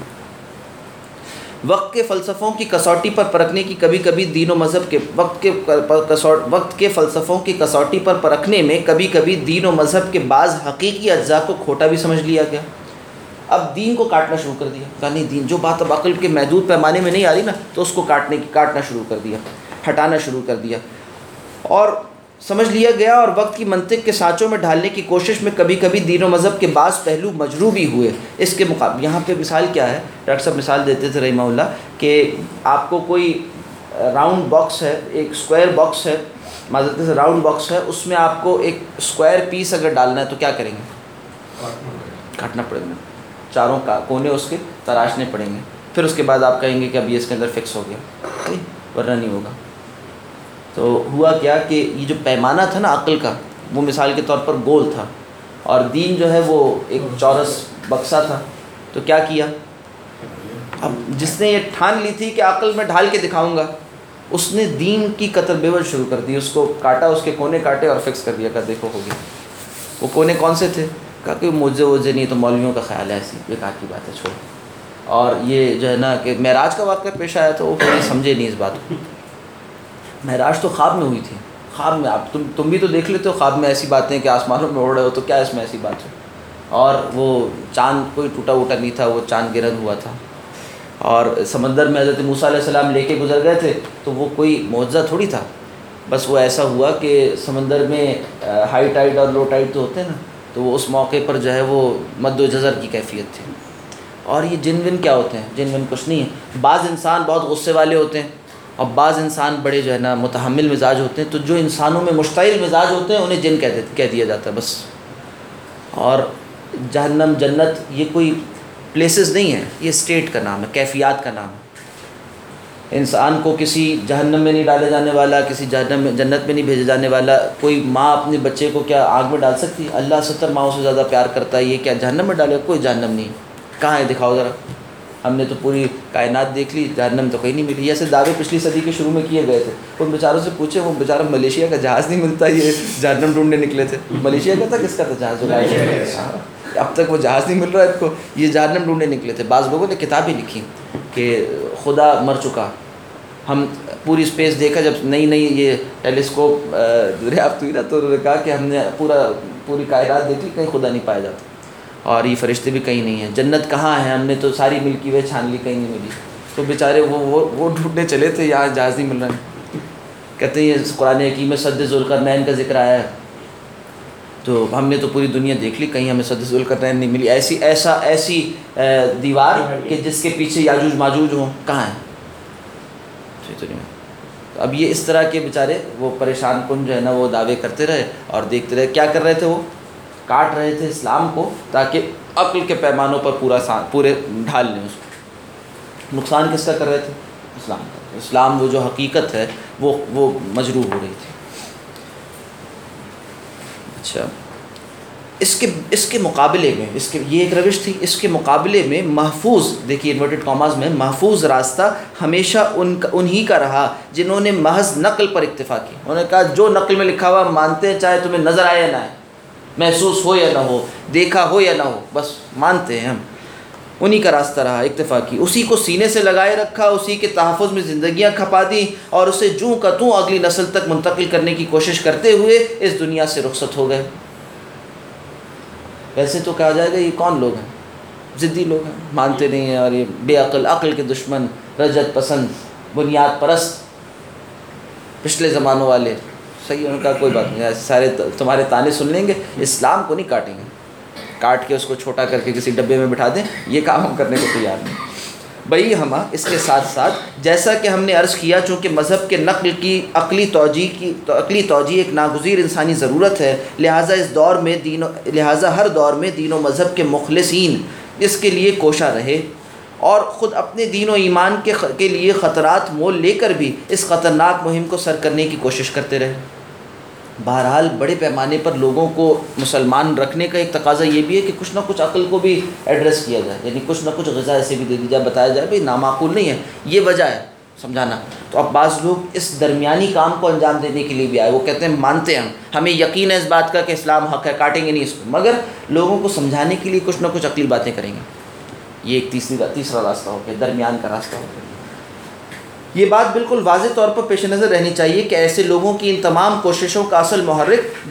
وقت کے فلسفوں کی کسوٹی پر پرکھنے کی کبھی کبھی دین و مذہب کے وقت کے فلسفوں کی کسوٹی پر پرکھنے میں کبھی کبھی دین و مذہب کے بعض حقیقی اجزاء کو کھوٹا بھی سمجھ لیا گیا۔ اب دین کو کاٹنا شروع کر دیا، کہا نہیں دین جو بات اب عقل کے محدود پیمانے میں نہیں آ رہی نا، تو اس کو کاٹنا شروع کر دیا، ہٹانا شروع کر دیا، اور سمجھ لیا گیا، اور وقت کی منطق کے سانچوں میں ڈھالنے کی کوشش میں کبھی کبھی دین و مذہب کے بعض پہلو مجروح بھی ہوئے۔ اس کے مقابل یہاں پہ مثال کیا ہے، ڈاکٹر صاحب مثال دیتے تھے رحمہ اللہ کہ آپ کو کوئی راؤنڈ باکس ہے، ایک اسکوائر باکس ہے، معذرت سے راؤنڈ باکس ہے، اس میں آپ کو ایک اسکوائر پیس اگر ڈالنا ہے تو کیا کریں گے؟ کاٹنا پڑے گا، چاروں کونے اس کے تراشنے پڑیں گے، پھر اس کے بعد آپ کہیں گے کہ اب یہ اس کے اندر فکس ہو گیا، ورنہ نہیں ہوگا۔ تو ہوا کیا کہ یہ جو پیمانہ تھا نا عقل کا، وہ مثال کے طور پر گول تھا، اور دین جو ہے وہ ایک چورس بکسہ تھا۔ تو کیا کیا، اب جس نے یہ ٹھان لی تھی کہ عقل میں ڈھال کے دکھاؤں گا، اس نے دین کی قتل بیوت شروع کر دی، اس کو کاٹا، اس کے کونے کاٹے اور فکس کر دیا، کہا دیکھو ہو گیا۔ وہ کونے کون سے تھے؟ کہا کہ معجزے نہیں تو مولویوں کا خیال ہے، ایسی بیکار کی بات ہے، چھوڑ۔ اور یہ جو ہے نا کہ معراج کا واقعہ پیش آیا تو وہ کوئی سمجھے نہیں اس بات کو۔ معراج تو خواب میں ہوئی تھی، خواب میں، آپ تم بھی تو دیکھ لیتے ہو خواب میں ایسی باتیں کہ آسمانوں میں اڑ رہے ہو، تو کیا اس میں ایسی بات ہے؟ اور وہ چاند کوئی ٹوٹا ووٹا نہیں تھا، وہ چاند گرد ہوا تھا، اور سمندر میں حضرت موسیٰ علیہ السلام لے کے گزر گئے تھے، تو وہ کوئی معجزہ تھوڑی تھا، بس وہ ایسا ہوا کہ سمندر میں ہائی ٹائیڈ اور لو ٹائیڈ تو ہوتے ہیں نا، تو وہ اس موقع پر جو ہے وہ مد و جزر کی کیفیت تھی۔ اور یہ جن ون کیا ہوتے ہیں؟ جن ون کچھ نہیں ہے، بعض انسان بہت غصے والے ہوتے ہیں اور بعض انسان بڑے جو ہے نا متحمل مزاج ہوتے ہیں، تو جو انسانوں میں مشتعل مزاج ہوتے ہیں انہیں جن کہہ دیا جاتا ہے بس۔ اور جہنم جنت یہ کوئی پلیسز نہیں ہیں، یہ اسٹیٹ کا نام ہے، کیفیات کا نام ہے۔ انسان کو کسی جہنم میں نہیں ڈالے جانے والا، کسی جنت میں نہیں بھیجے جانے والا۔ کوئی ماں اپنے بچے کو کیا آگ میں ڈال سکتی ہے؟ اللہ 70 ماؤں سے زیادہ پیار کرتا ہے، یہ کیا جہنم میں ڈالے؟ کوئی جہنم نہیں، کہاں ہے دکھاؤ ذرا۔ ہم نے تو پوری کائنات دیکھ لی، جہنم تو کہیں نہیں ملی۔ ایسے دعوے پچھلی صدی کے شروع میں کیے گئے تھے، ان بیچاروں سے پوچھے، وہ بیچارہ ملیشیا کا جہاز نہیں ملتا، یہ جہنم ڈھونڈنے نکلے تھے۔ ملیشیا کا تھا، کس کا تھا جہاز؟ اب تک وہ جہاز نہیں مل رہا ہے ان کو، یہ جہنم ڈھونڈنے نکلے تھے۔ بعض لوگوں نے کتابیں لکھی کہ خدا مر چکا، ہم پوری اسپیس دیکھا، جب نئی یہ ٹیلیسکوپ دریافت ہوئی نا، تو انہوں نے کہا کہ ہم نے پوری کائنات دیکھ لی، کہیں خدا نہیں پایا جاتا، اور یہ فرشتے بھی کہیں نہیں ہیں۔ جنت کہاں ہے؟ ہم نے تو ساری ملکی وے چھان لی، کہیں نہیں ملی۔ تو بیچارے وہ ڈھونڈنے چلے تھے، یہاں جہاز نہیں مل رہا ہے۔ کہتے ہیں یہ قرآن حکیم میں سد ذوالقرنین کا ذکر آیا ہے، تو ہم نے تو پوری دنیا دیکھ لی، کہیں ہمیں سد ذوالقرنین نہیں ملی۔ ایسی دیوار کہ جس کے پیچھے یاجوج ماجوج ہوں، کہاں ہے؟ تو اب یہ اس طرح کے بیچارے وہ پریشان کن جو ہے نا وہ دعوے کرتے رہے اور دیکھتے رہے۔ کیا کر رہے تھے؟ وہ کاٹ رہے تھے اسلام کو تاکہ عقل کے پیمانوں پر پورے ڈھال لیں اس کو۔ نقصان کس کا کر رہے تھے؟ اسلام کا۔ اسلام وہ جو حقیقت ہے وہ مجروح ہو رہی تھی۔ اچھا، اس کے مقابلے میں یہ ایک روش تھی، اس کے مقابلے میں محفوظ، دیکھیے انورٹڈ کاماز میں، محفوظ راستہ ہمیشہ انہی کا رہا جنہوں نے محض نقل پر اکتفا کی۔ انہوں نے کہا جو نقل میں لکھا ہوا ہم مانتے ہیں، چاہے تمہیں نظر آئے یا نہ آئے، محسوس ہو یا نہ ہو، دیکھا ہو یا نہ ہو، بس مانتے ہیں ہم، انہی کا راستہ رہا اکتفا کی، اسی کو سینے سے لگائے رکھا، اسی کے تحفظ میں زندگیاں کھپا دیں اور اسے جوں کا توں اگلی نسل تک منتقل کرنے کی کوشش کرتے ہوئے اس دنیا سے رخصت ہو گئے۔ ویسے تو کہا جائے گا یہ کون لوگ ہیں؟ ضدی لوگ ہیں، مانتے نہیں ہیں، اور یہ بے عقل، عقل کے دشمن، رجت پسند، بنیاد پرست، پچھلے زمانوں والے۔ صحیح، ان کا کوئی بات نہیں، سارے تمہارے تانے سن لیں گے، اسلام کو نہیں کاٹیں گے، کاٹ کے اس کو چھوٹا کر کے کسی ڈبے میں بٹھا دیں، یہ کام ہم کرنے کو تیار نہیں۔ بھئی ہم اس کے ساتھ ساتھ جیسا کہ ہم نے عرض کیا، چونکہ مذہب کے نقل کی عقلی توجیہ ایک ناگزیر انسانی ضرورت ہے، لہٰذا ہر دور میں دین و مذہب کے مخلصین اس کے لیے کوشاں رہے اور خود اپنے دین و ایمان کے لیے خطرات مول لے کر بھی اس خطرناک مہم کو سر کرنے کی کوشش کرتے رہے۔ بہرحال بڑے پیمانے پر لوگوں کو مسلمان رکھنے کا ایک تقاضا یہ بھی ہے کہ کچھ نہ کچھ عقل کو بھی ایڈریس کیا جائے، یعنی کچھ نہ کچھ غذا ایسے بھی دے دی جائے، بتایا جائے بھئی نامعقول نہیں ہے، یہ وجہ ہے سمجھانا۔ تو اب بعض لوگ اس درمیانی کام کو انجام دینے کے لیے بھی آئے، وہ کہتے ہیں مانتے ہیں ہمیں یقین ہے اس بات کا کہ اسلام حق ہے، کاٹیں گے نہیں اس کو، مگر لوگوں کو سمجھانے کے لیے کچھ نہ کچھ عقلی باتیں کریں گے۔ یہ ایک تیسرا راستہ ہو گیا، درمیان کا راستہ ہو گیا۔ یہ بات بالکل واضح طور پر پیش نظر رہنی چاہیے کہ ایسے لوگوں کی ان تمام کوششوں کا اصل محرک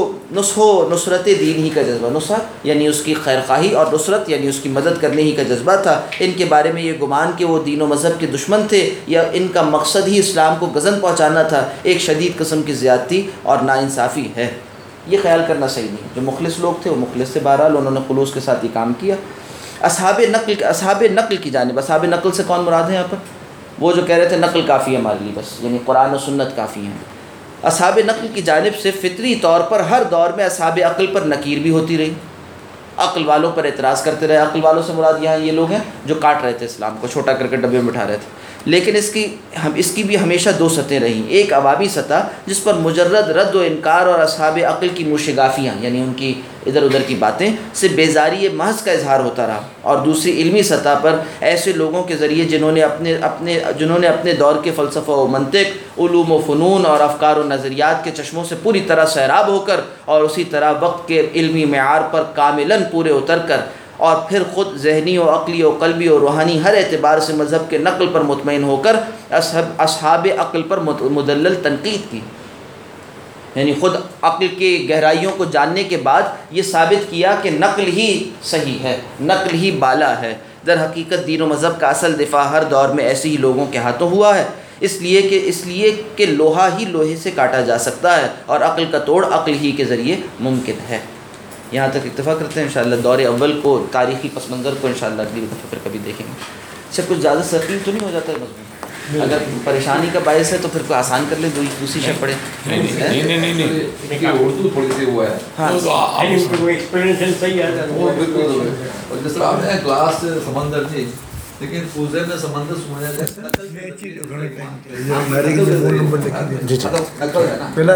نصرت دین ہی کا جذبہ، نصرت یعنی اس کی خیر خواہی اور نصرت یعنی اس کی مدد کرنے ہی کا جذبہ تھا۔ ان کے بارے میں یہ گمان کہ وہ دین و مذہب کے دشمن تھے یا ان کا مقصد ہی اسلام کو گزن پہنچانا تھا، ایک شدید قسم کی زیادتی اور ناانصافی ہے۔ یہ خیال کرنا صحیح نہیں، جو مخلص لوگ تھے وہ مخلص سے، بہرحال انہوں نے خلوص کے ساتھ یہ کام کیا۔ اصحاب نقل کی جانب، اصحاب نقل سے کون مراد ہے یہاں پر؟ وہ جو کہہ رہے تھے نقل کافی ہے ہمارے لیے، بس یعنی قرآن و سنت کافی ہیں۔ اصحاب نقل کی جانب سے فطری طور پر ہر دور میں اصحاب عقل پر نکیر بھی ہوتی رہی، عقل والوں پر اعتراض کرتے رہے۔ عقل والوں سے مراد یہاں یہ لوگ ہیں جو کاٹ رہے تھے اسلام کو، چھوٹا کر کے ڈبے میں بٹھا رہے تھے۔ لیکن اس کی بھی ہمیشہ دو سطحیں رہیں، ایک عوامی سطح جس پر مجرد رد و انکار اور اصحاب عقل کی موشگافیاں یعنی ان کی ادھر ادھر کی باتیں سے بیزاری محض کا اظہار ہوتا رہا، اور دوسری علمی سطح پر ایسے لوگوں کے ذریعے جنہوں نے اپنے دور کے فلسفہ و منطق، علوم و فنون اور افکار و نظریات کے چشموں سے پوری طرح سیراب ہو کر اور اسی طرح وقت کے علمی معیار پر کاملاً پورے اتر کر اور پھر خود ذہنی و عقلی و قلبی و روحانی ہر اعتبار سے مذہب کے نقل پر مطمئن ہو کر اصحاب عقل پر مدلل تنقید کی، یعنی خود عقل کی گہرائیوں کو جاننے کے بعد یہ ثابت کیا کہ نقل ہی صحیح ہے، نقل ہی بالا ہے۔ در حقیقت دین و مذہب کا اصل دفاع ہر دور میں ایسے ہی لوگوں کے ہاتھوں ہوا ہے، اس لیے کہ لوہا ہی لوہے سے کاٹا جا سکتا ہے اور عقل کا توڑ عقل ہی کے ذریعے ممکن ہے۔ یہاں تک اکتفا کرتے ہیں، انشاءاللہ دور اول کو، تاریخی پس منظر کو انشاءاللہ اگلی دفعہ پھر کبھی دیکھیں گے۔ اچھا، کچھ زیادہ ثقیل تو نہیں ہو جاتا ہے مضمون؟ اگر پریشانی کا باعث ہے تو پھر کوئی آسان کر لے، دوسری شے پڑھے۔ نہیں، اردو تھوڑی سی ہوا ہے، ہاں ایکسپلینیشن صحیح ہے، وہ بالکل جس طرح آپ نے کلاس سمندر تھی لیکن پوزے میں سمندر سمجھا جائے، جی